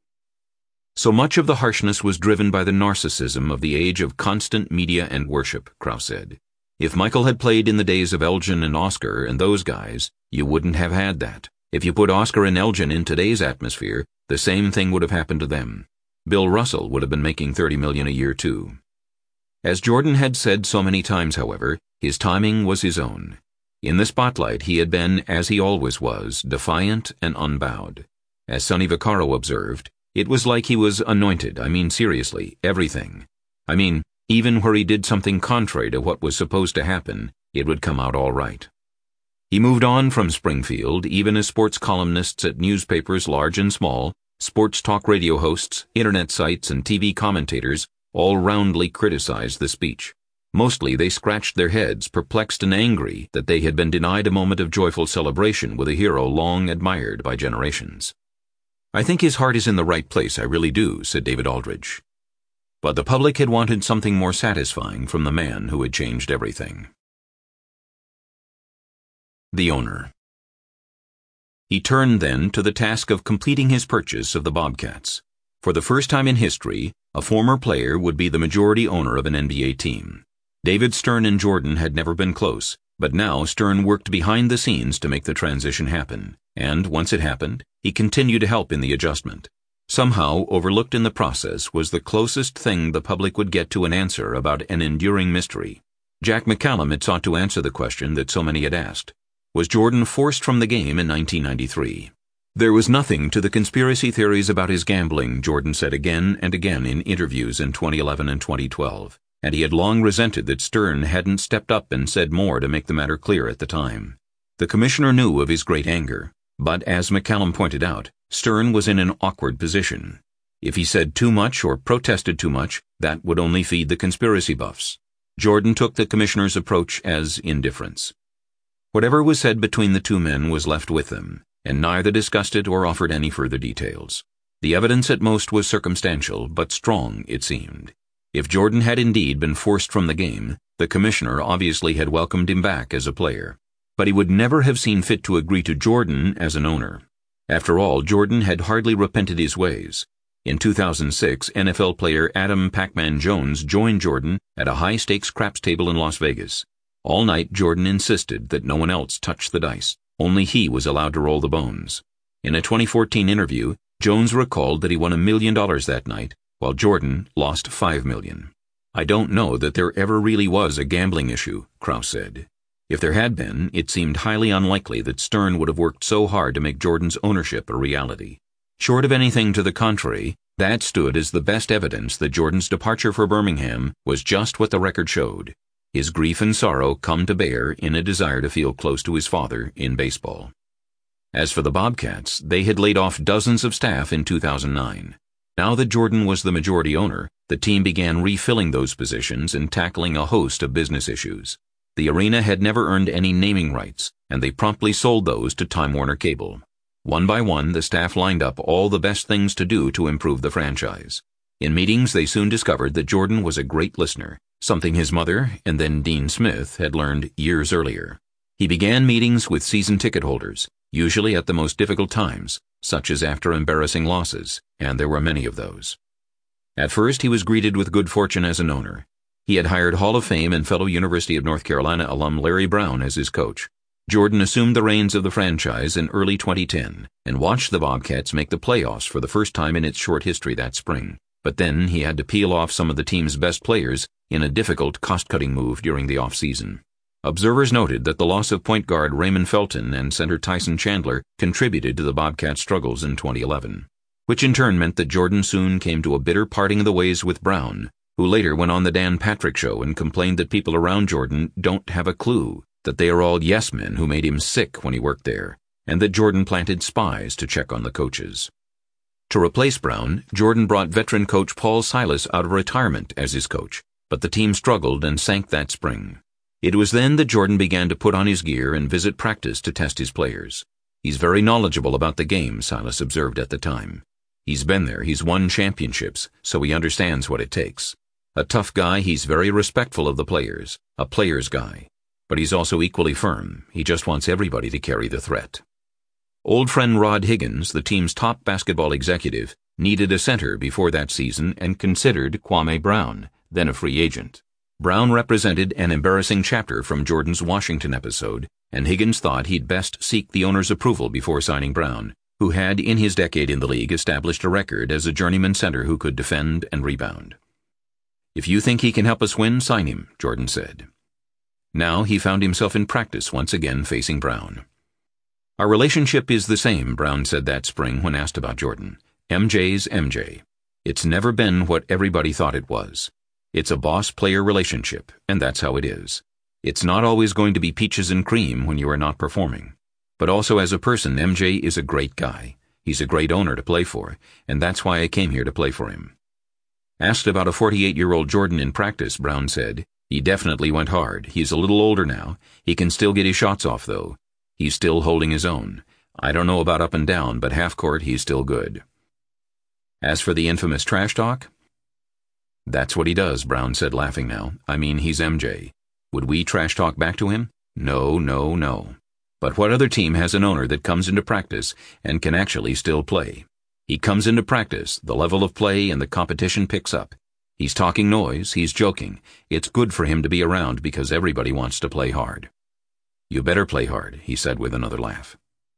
So much of the harshness was driven by the narcissism of the age of constant media and worship, Krause said. If Michael had played in the days of Elgin and Oscar and those guys, you wouldn't have had that. If you put Oscar and Elgin in today's atmosphere, the same thing would have happened to them. Bill Russell would have been making thirty million dollars a year too. As Jordan had said so many times, however, his timing was his own. In the spotlight he had been, as he always was, defiant and unbowed. As Sonny Vaccaro observed, it was like he was anointed, I mean seriously, everything. I mean, even where he did something contrary to what was supposed to happen, it would come out all right. He moved on from Springfield, even as sports columnists at newspapers large and small, sports talk radio hosts, internet sites, and T V commentators all roundly criticized the speech. Mostly they scratched their heads, perplexed and angry that they had been denied a moment of joyful celebration with a hero long admired by generations. "I think his heart is in the right place, I really do," said David Aldridge. But the public had wanted something more satisfying from the man who had changed everything. The owner. He turned then to the task of completing his purchase of the Bobcats. For the first time in history, a former player would be the majority owner of an N B A team. David Stern and Jordan had never been close, but now Stern worked behind the scenes to make the transition happen, and once it happened, he continued to help in the adjustment. Somehow, overlooked in the process was the closest thing the public would get to an answer about an enduring mystery. Jack McCallum had sought to answer the question that so many had asked. Was Jordan forced from the game in nineteen ninety-three? There was nothing to the conspiracy theories about his gambling, Jordan said again and again in interviews in twenty eleven and twenty twelve, and he had long resented that Stern hadn't stepped up and said more to make the matter clear at the time. The commissioner knew of his great anger, but as McCallum pointed out, Stern was in an awkward position. If he said too much or protested too much, that would only feed the conspiracy buffs. Jordan took the commissioner's approach as indifference. Whatever was said between the two men was left with them, and neither discussed it or offered any further details. The evidence at most was circumstantial, but strong, it seemed. If Jordan had indeed been forced from the game, the commissioner obviously had welcomed him back as a player. But he would never have seen fit to agree to Jordan as an owner. After all, Jordan had hardly repented his ways. In two thousand six, N F L player Adam Pac-Man Jones joined Jordan at a high-stakes craps table in Las Vegas. All night, Jordan insisted that no one else touch the dice. Only he was allowed to roll the bones. In a twenty fourteen interview, Jones recalled that he won a million dollars that night, while Jordan lost five million. "I don't know that there ever really was a gambling issue," Krause said. If there had been, it seemed highly unlikely that Stern would have worked so hard to make Jordan's ownership a reality. Short of anything to the contrary, that stood as the best evidence that Jordan's departure for Birmingham was just what the record showed. His grief and sorrow come to bear in a desire to feel close to his father in baseball. As for the Bobcats, they had laid off dozens of staff in two thousand nine. Now that Jordan was the majority owner, the team began refilling those positions and tackling a host of business issues. The arena had never earned any naming rights, and they promptly sold those to Time Warner Cable. One by one, the staff lined up all the best things to do to improve the franchise. In meetings, they soon discovered that Jordan was a great listener, something his mother, and then Dean Smith, had learned years earlier. He began meetings with season ticket holders, usually at the most difficult times, such as after embarrassing losses, and there were many of those. At first, he was greeted with good fortune as an owner. He had hired Hall of Fame and fellow University of North Carolina alum Larry Brown as his coach. Jordan assumed the reins of the franchise in early twenty ten and watched the Bobcats make the playoffs for the first time in its short history that spring. But then he had to peel off some of the team's best players in a difficult cost-cutting move during the off-season. Observers noted that the loss of point guard Raymond Felton and center Tyson Chandler contributed to the Bobcats' struggles in twenty eleven, which in turn meant that Jordan soon came to a bitter parting of the ways with Brown, who later went on the Dan Patrick Show and complained that people around Jordan don't have a clue, that they are all yes-men who made him sick when he worked there, and that Jordan planted spies to check on the coaches. To replace Brown, Jordan brought veteran coach Paul Silas out of retirement as his coach, but the team struggled and sank that spring. It was then that Jordan began to put on his gear and visit practice to test his players. "He's very knowledgeable about the game," Silas observed at the time. "He's been there, he's won championships, so he understands what it takes. A tough guy, he's very respectful of the players, a player's guy. But he's also equally firm, he just wants everybody to carry the threat." Old friend Rod Higgins, the team's top basketball executive, needed a center before that season and considered Kwame Brown, then a free agent. Brown represented an embarrassing chapter from Jordan's Washington episode, and Higgins thought he'd best seek the owner's approval before signing Brown, who had in his decade in the league established a record as a journeyman center who could defend and rebound. "If you think he can help us win, sign him," Jordan said. Now he found himself in practice once again facing Brown. "Our relationship is the same," Brown said that spring when asked about Jordan. "M J's M J. It's never been what everybody thought it was. It's a boss-player relationship, and that's how it is. It's not always going to be peaches and cream when you are not performing. But also as a person, M J is a great guy. He's a great owner to play for, and that's why I came here to play for him." Asked about a forty-eight-year-old Jordan in practice, Brown said, "He definitely went hard. He's a little older now. He can still get his shots off, though. He's still holding his own. I don't know about up and down, but half court he's still good. As for the infamous trash talk, that's what he does, Brown said, laughing now. I mean, he's M J. Would we trash talk back to him? No, no, no. But what other team has an owner that comes into practice and can actually still play? He comes into practice, the level of play and the competition picks up. He's talking noise, he's joking. It's good for him to be around because everybody wants to play hard. You better play hard, he said with another laugh.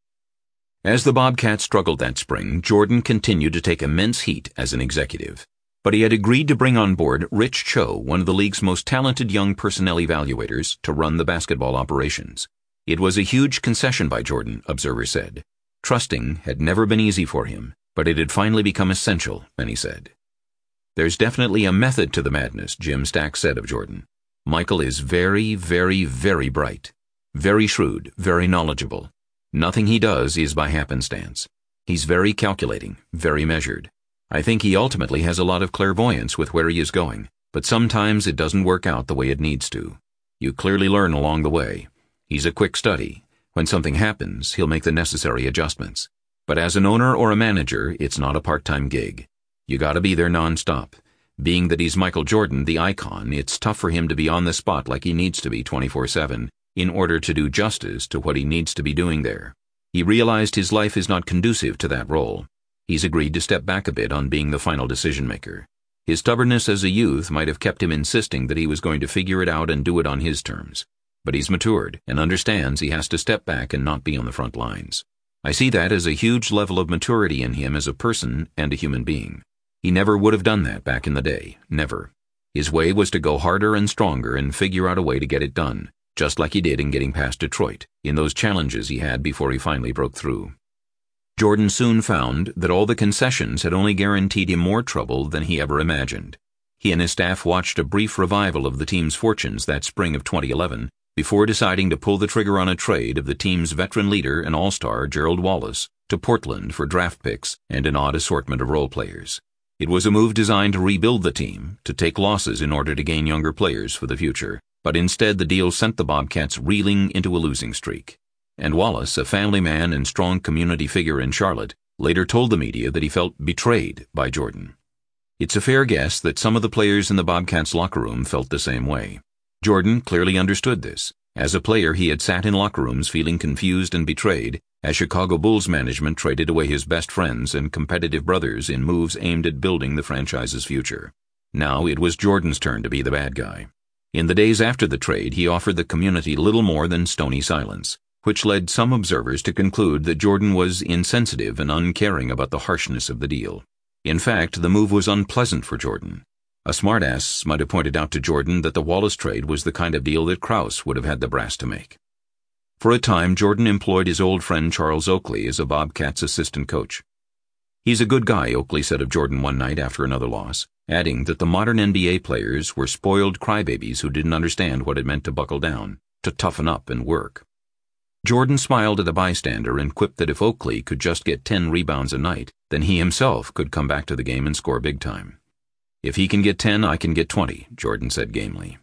As the Bobcats struggled that spring, Jordan continued to take immense heat as an executive. But he had agreed to bring on board Rich Cho, one of the league's most talented young personnel evaluators, to run the basketball operations. It was a huge concession by Jordan, observers said. Trusting had never been easy for him, but it had finally become essential, many said. There's definitely a method to the madness, Jim Stack said of Jordan. Michael is very, very, very bright. Very shrewd, very knowledgeable. Nothing he does is by happenstance. He's very calculating, very measured. I think he ultimately has a lot of clairvoyance with where he is going, but sometimes it doesn't work out the way it needs to. You clearly learn along the way. He's a quick study. When something happens, he'll make the necessary adjustments. But as an owner or a manager, it's not a part-time gig. You gotta be there non-stop. Being that he's Michael Jordan, the icon, it's tough for him to be on the spot like he needs to be twenty-four seven in order to do justice to what he needs to be doing there. He realized his life is not conducive to that role. He's agreed to step back a bit on being the final decision-maker. His stubbornness as a youth might have kept him insisting that he was going to figure it out and do it on his terms. But he's matured and understands he has to step back and not be on the front lines. I see that as a huge level of maturity in him as a person and a human being. He never would have done that back in the day. Never. His way was to go harder and stronger and figure out a way to get it done, just like he did in getting past Detroit, in those challenges he had before he finally broke through. Jordan soon found that all the concessions had only guaranteed him more trouble than he ever imagined. He and his staff watched a brief revival of the team's fortunes that spring of twenty eleven before deciding to pull the trigger on a trade of the team's veteran leader and all-star Gerald Wallace to Portland for draft picks and an odd assortment of role players. It was a move designed to rebuild the team, to take losses in order to gain younger players for the future, but instead the deal sent the Bobcats reeling into a losing streak. And Wallace, a family man and strong community figure in Charlotte, later told the media that he felt betrayed by Jordan. It's a fair guess that some of the players in the Bobcats' locker room felt the same way. Jordan clearly understood this. As a player, he had sat in locker rooms feeling confused and betrayed as Chicago Bulls management traded away his best friends and competitive brothers in moves aimed at building the franchise's future. Now it was Jordan's turn to be the bad guy. In the days after the trade, he offered the community little more than stony silence, which led some observers to conclude that Jordan was insensitive and uncaring about the harshness of the deal. In fact, the move was unpleasant for Jordan. A smartass might have pointed out to Jordan that the Wallace trade was the kind of deal that Krause would have had the brass to make. For a time, Jordan employed his old friend Charles Oakley as a Bobcats assistant coach. He's a good guy, Oakley said of Jordan one night after another loss, adding that the modern N B A players were spoiled crybabies who didn't understand what it meant to buckle down, to toughen up and work. Jordan smiled at a bystander and quipped that if Oakley could just get ten rebounds a night, then he himself could come back to the game and score big time. If he can get ten, I can get twenty, Jordan said gamely.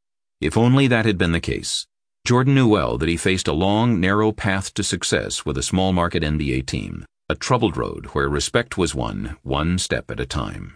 If only that had been the case. Jordan knew well that he faced a long, narrow path to success with a small-market N B A team, a troubled road where respect was won, one step at a time.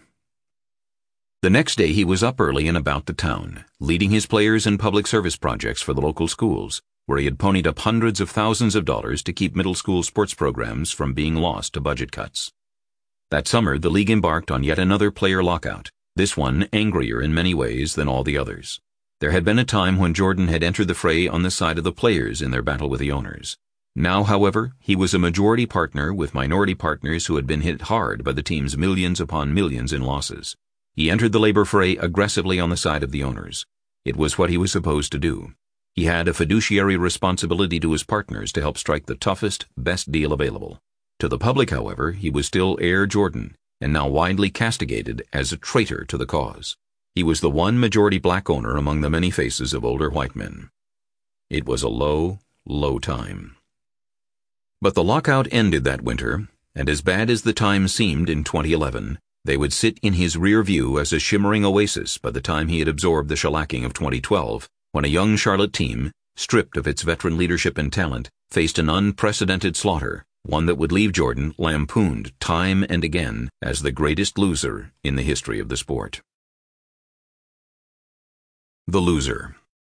The next day he was up early and about the town, leading his players in public service projects for the local schools, where he had ponied up hundreds of thousands of dollars to keep middle school sports programs from being lost to budget cuts. That summer, the league embarked on yet another player lockout, this one angrier in many ways than all the others. There had been a time when Jordan had entered the fray on the side of the players in their battle with the owners. Now, however, he was a majority partner with minority partners who had been hit hard by the team's millions upon millions in losses. He entered the labor fray aggressively on the side of the owners. It was what he was supposed to do. He had a fiduciary responsibility to his partners to help strike the toughest, best deal available. To the public, however, he was still Air Jordan, and now widely castigated as a traitor to the cause. He was the one majority black owner among the many faces of older white men. It was a low, low time. But the lockout ended that winter, and as bad as the time seemed in twenty eleven, they would sit in his rear view as a shimmering oasis by the time he had absorbed the shellacking of twenty twelve, when a young Charlotte team, stripped of its veteran leadership and talent, faced an unprecedented slaughter one that would leave Jordan lampooned time and again as the greatest loser in the history of the sport. The loser.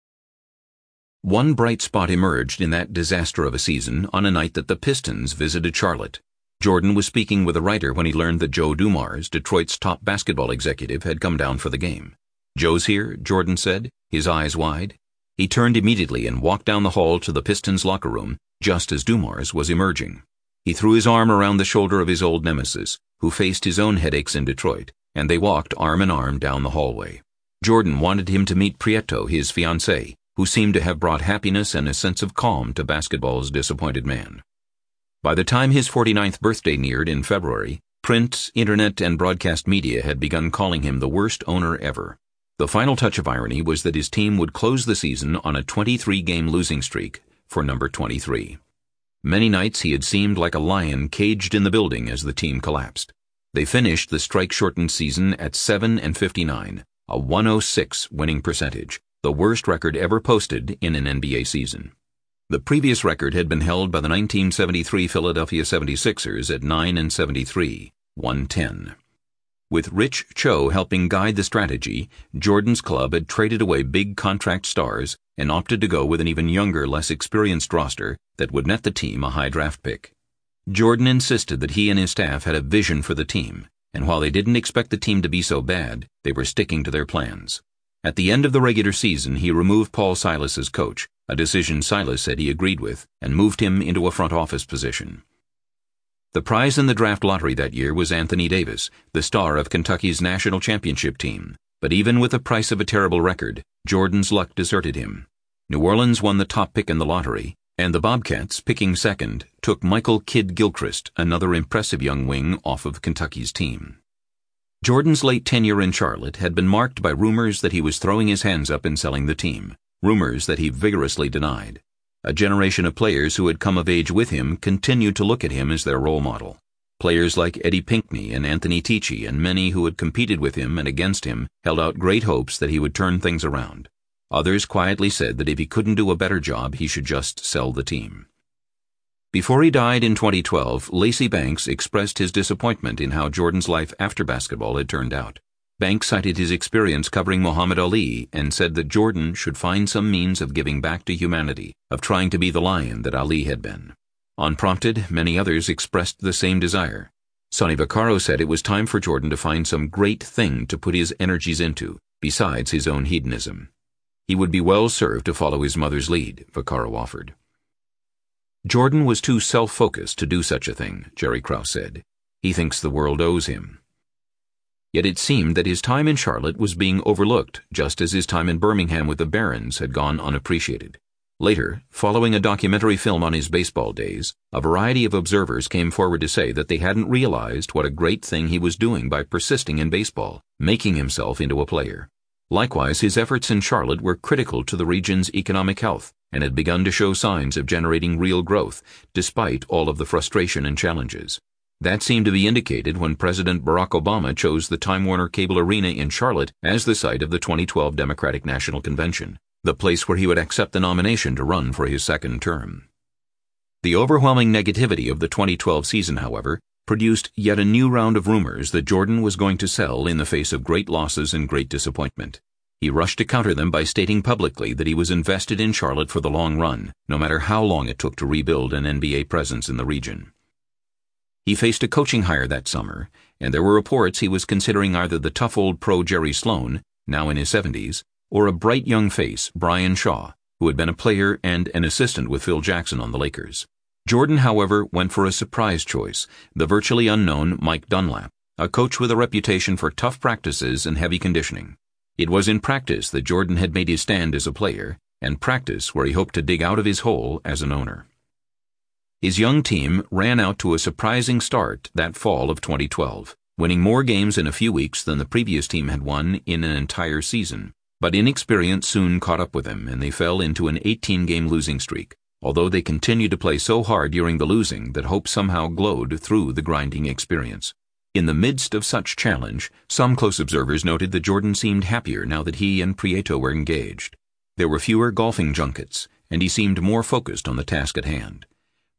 One bright spot emerged in that disaster of a season on a night that the Pistons visited Charlotte. Jordan was speaking with a writer when he learned that Joe Dumars, Detroit's top basketball executive, had come down for the game. "Joe's here," Jordan said, his eyes wide. He turned immediately and walked down the hall to the Pistons' locker room just as Dumars was emerging. He threw his arm around the shoulder of his old nemesis, who faced his own headaches in Detroit, and they walked arm in arm down the hallway. Jordan wanted him to meet Prieto, his fiancée, who seemed to have brought happiness and a sense of calm to basketball's disappointed man. By the time his forty-ninth birthday neared in February, print, internet, and broadcast media had begun calling him the worst owner ever. The final touch of irony was that his team would close the season on a twenty-three game losing streak for number twenty-three. Many nights he had seemed like a lion caged in the building as the team collapsed. They finished the strike-shortened season at seven and fifty-nine, a one oh six winning percentage, the worst record ever posted in an N B A season. The previous record had been held by the nineteen seventy-three Philadelphia seventy-sixers at nine and seventy-three, one ten. With Rich Cho helping guide the strategy, Jordan's club had traded away big contract stars and opted to go with an even younger, less experienced roster that would net the team a high draft pick. Jordan insisted that he and his staff had a vision for the team, and while they didn't expect the team to be so bad, they were sticking to their plans. At the end of the regular season, he removed Paul Silas as coach, a decision Silas said he agreed with, and moved him into a front office position. The prize in the draft lottery that year was Anthony Davis, the star of Kentucky's national championship team. But even with the price of a terrible record, Jordan's luck deserted him. New Orleans won the top pick in the lottery, and the Bobcats, picking second, took Michael Kidd Gilchrist, another impressive young wing, off of Kentucky's team. Jordan's late tenure in Charlotte had been marked by rumors that he was throwing his hands up and selling the team, rumors that he vigorously denied. A generation of players who had come of age with him continued to look at him as their role model. Players like Eddie Pinckney and Anthony Tichy and many who had competed with him and against him held out great hopes that he would turn things around. Others quietly said that if he couldn't do a better job, he should just sell the team. Before he died in twenty twelve, Lacey Banks expressed his disappointment in how Jordan's life after basketball had turned out. Banks cited his experience covering Muhammad Ali and said that Jordan should find some means of giving back to humanity, of trying to be the lion that Ali had been. Unprompted, many others expressed the same desire. Sonny Vaccaro said it was time for Jordan to find some great thing to put his energies into, besides his own hedonism. He would be well served to follow his mother's lead, Vaccaro offered. Jordan was too self-focused to do such a thing, Jerry Krause said. He thinks the world owes him. Yet it seemed that his time in Charlotte was being overlooked, just as his time in Birmingham with the Barons had gone unappreciated. Later, following a documentary film on his baseball days, a variety of observers came forward to say that they hadn't realized what a great thing he was doing by persisting in baseball, making himself into a player. Likewise, his efforts in Charlotte were critical to the region's economic health and had begun to show signs of generating real growth, despite all of the frustration and challenges. That seemed to be indicated when President Barack Obama chose the Time Warner Cable Arena in Charlotte as the site of the twenty twelve Democratic National Convention, the place where he would accept the nomination to run for his second term. The overwhelming negativity of the twenty twelve season, however, produced yet a new round of rumors that Jordan was going to sell in the face of great losses and great disappointment. He rushed to counter them by stating publicly that he was invested in Charlotte for the long run, no matter how long it took to rebuild an N B A presence in the region. He faced a coaching hire that summer, and there were reports he was considering either the tough old pro Jerry Sloan, now in his seventies, or a bright young face, Brian Shaw, who had been a player and an assistant with Phil Jackson on the Lakers. Jordan, however, went for a surprise choice, the virtually unknown Mike Dunlap, a coach with a reputation for tough practices and heavy conditioning. It was in practice that Jordan had made his stand as a player, and practice where he hoped to dig out of his hole as an owner. His young team ran out to a surprising start that fall of twenty twelve, winning more games in a few weeks than the previous team had won in an entire season. But inexperience soon caught up with them, and they fell into an eighteen-game losing streak, although they continued to play so hard during the losing that hope somehow glowed through the grinding experience. In the midst of such challenge, some close observers noted that Jordan seemed happier now that he and Prieto were engaged. There were fewer golfing junkets, and he seemed more focused on the task at hand.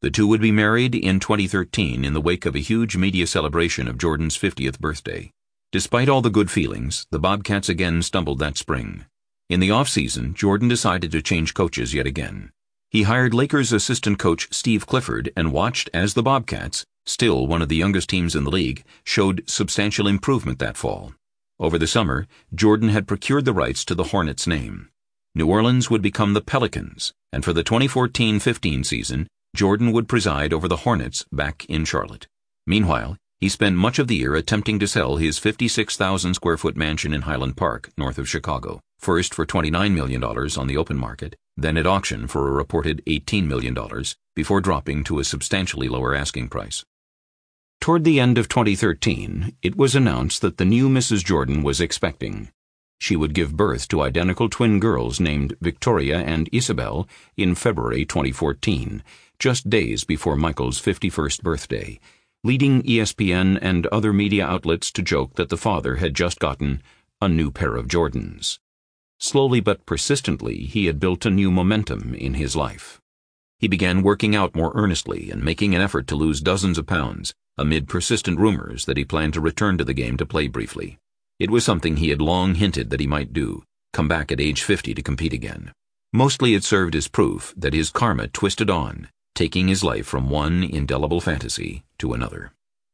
The two would be married in twenty thirteen in the wake of a huge media celebration of Jordan's fiftieth birthday. Despite all the good feelings, the Bobcats again stumbled that spring. In the offseason, Jordan decided to change coaches yet again. He hired Lakers assistant coach Steve Clifford and watched as the Bobcats, still one of the youngest teams in the league, showed substantial improvement that fall. Over the summer, Jordan had procured the rights to the Hornets name. New Orleans would become the Pelicans, and for the twenty fourteen fifteen season, Jordan would preside over the Hornets back in Charlotte. Meanwhile, he spent much of the year attempting to sell his fifty-six thousand square foot mansion in Highland Park, north of Chicago, first for twenty-nine million dollars on the open market, then at auction for a reported eighteen million dollars, before dropping to a substantially lower asking price. Toward the end of twenty thirteen, it was announced that the new Missus Jordan was expecting. She would give birth to identical twin girls named Victoria and Isabel in February twenty fourteen, just days before Michael's fifty-first birthday, leading E S P N and other media outlets to joke that the father had just gotten a new pair of Jordans. Slowly but persistently, he had built a new momentum in his life. He began working out more earnestly and making an effort to lose dozens of pounds, amid persistent rumors that he planned to return to the game to play briefly. It was something he had long hinted that he might do, come back at age fifty to compete again. Mostly it served as proof that his karma twisted on, taking his life from one indelible fantasy to another.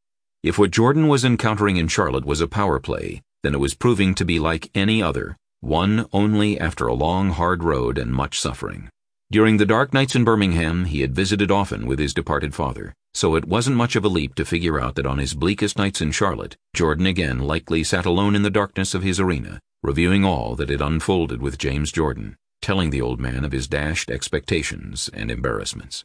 If what Jordan was encountering in Charlotte was a power play, then it was proving to be like any other, one only after a long, hard road and much suffering. During the dark nights in Birmingham, he had visited often with his departed father, so it wasn't much of a leap to figure out that on his bleakest nights in Charlotte, Jordan again likely sat alone in the darkness of his arena, reviewing all that had unfolded with James Jordan, telling the old man of his dashed expectations and embarrassments.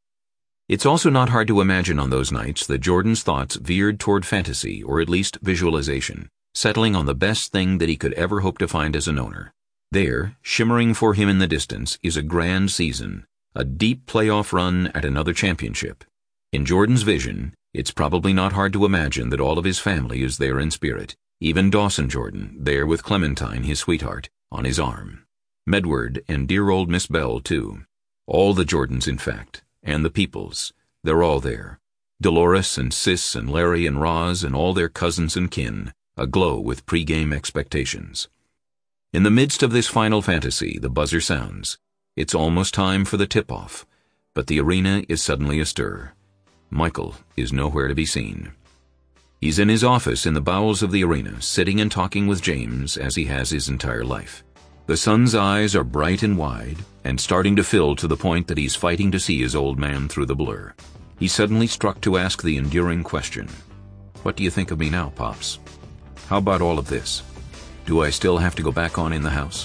It's also not hard to imagine on those nights that Jordan's thoughts veered toward fantasy, or at least visualization, settling on the best thing that he could ever hope to find as an owner. There, shimmering for him in the distance, is a grand season, a deep playoff run at another championship. In Jordan's vision, it's probably not hard to imagine that all of his family is there in spirit, even Dawson Jordan, there with Clementine, his sweetheart, on his arm. Medward and dear old Miss Bell, too. All the Jordans, in fact. And the Peoples, they're all there. Dolores and Sis and Larry and Roz and all their cousins and kin, aglow with pre-game expectations. In the midst of this final fantasy, the buzzer sounds. It's almost time for the tip-off, but the arena is suddenly astir. Michael is nowhere to be seen. He's in his office in the bowels of the arena, sitting and talking with James as he has his entire life. The son's eyes are bright and wide, and starting to fill to the point that he's fighting to see his old man through the blur. He's suddenly struck to ask the enduring question. What do you think of me now, Pops? How about all of this? Do I still have to go back on in the house?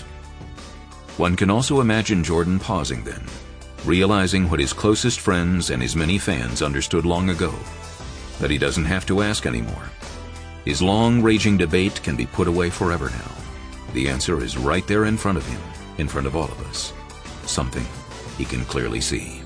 One can also imagine Jordan pausing then, realizing what his closest friends and his many fans understood long ago, that he doesn't have to ask anymore. His long-raging debate can be put away forever now. The answer is right there in front of him, in front of all of us. Something he can clearly see.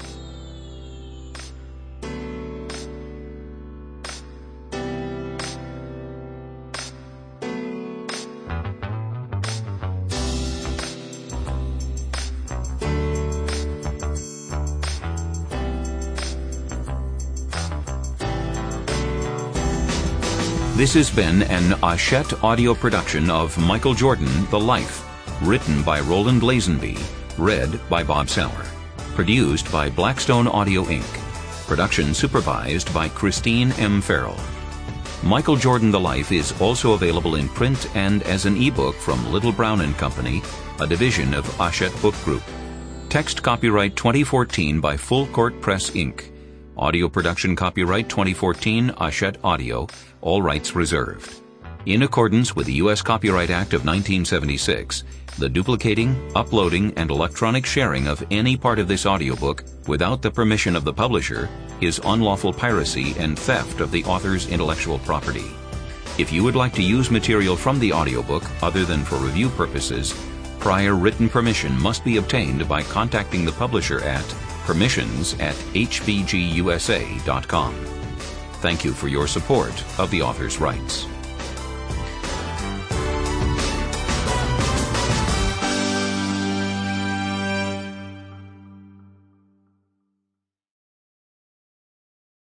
This has been an Hachette audio production of Michael Jordan, The Life, written by Roland Lazenby, read by Bob Sauer. Produced by Blackstone Audio Incorporated. Production supervised by Christine M. Farrell. Michael Jordan, The Life is also available in print and as an ebook from Little Brown and Company, a division of Hachette Book Group. Text copyright twenty fourteen by Full Court Press, Incorporated. Audio production copyright twenty fourteen Hachette Audio, all rights reserved. In accordance with the U S Copyright Act of nineteen seventy-six, the duplicating, uploading, and electronic sharing of any part of this audiobook without the permission of the publisher is unlawful piracy and theft of the author's intellectual property. If you would like to use material from the audiobook other than for review purposes, prior written permission must be obtained by contacting the publisher at permissions at h b g u s a dot com. Thank you for your support of the author's rights.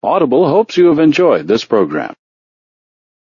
Audible hopes you have enjoyed this program.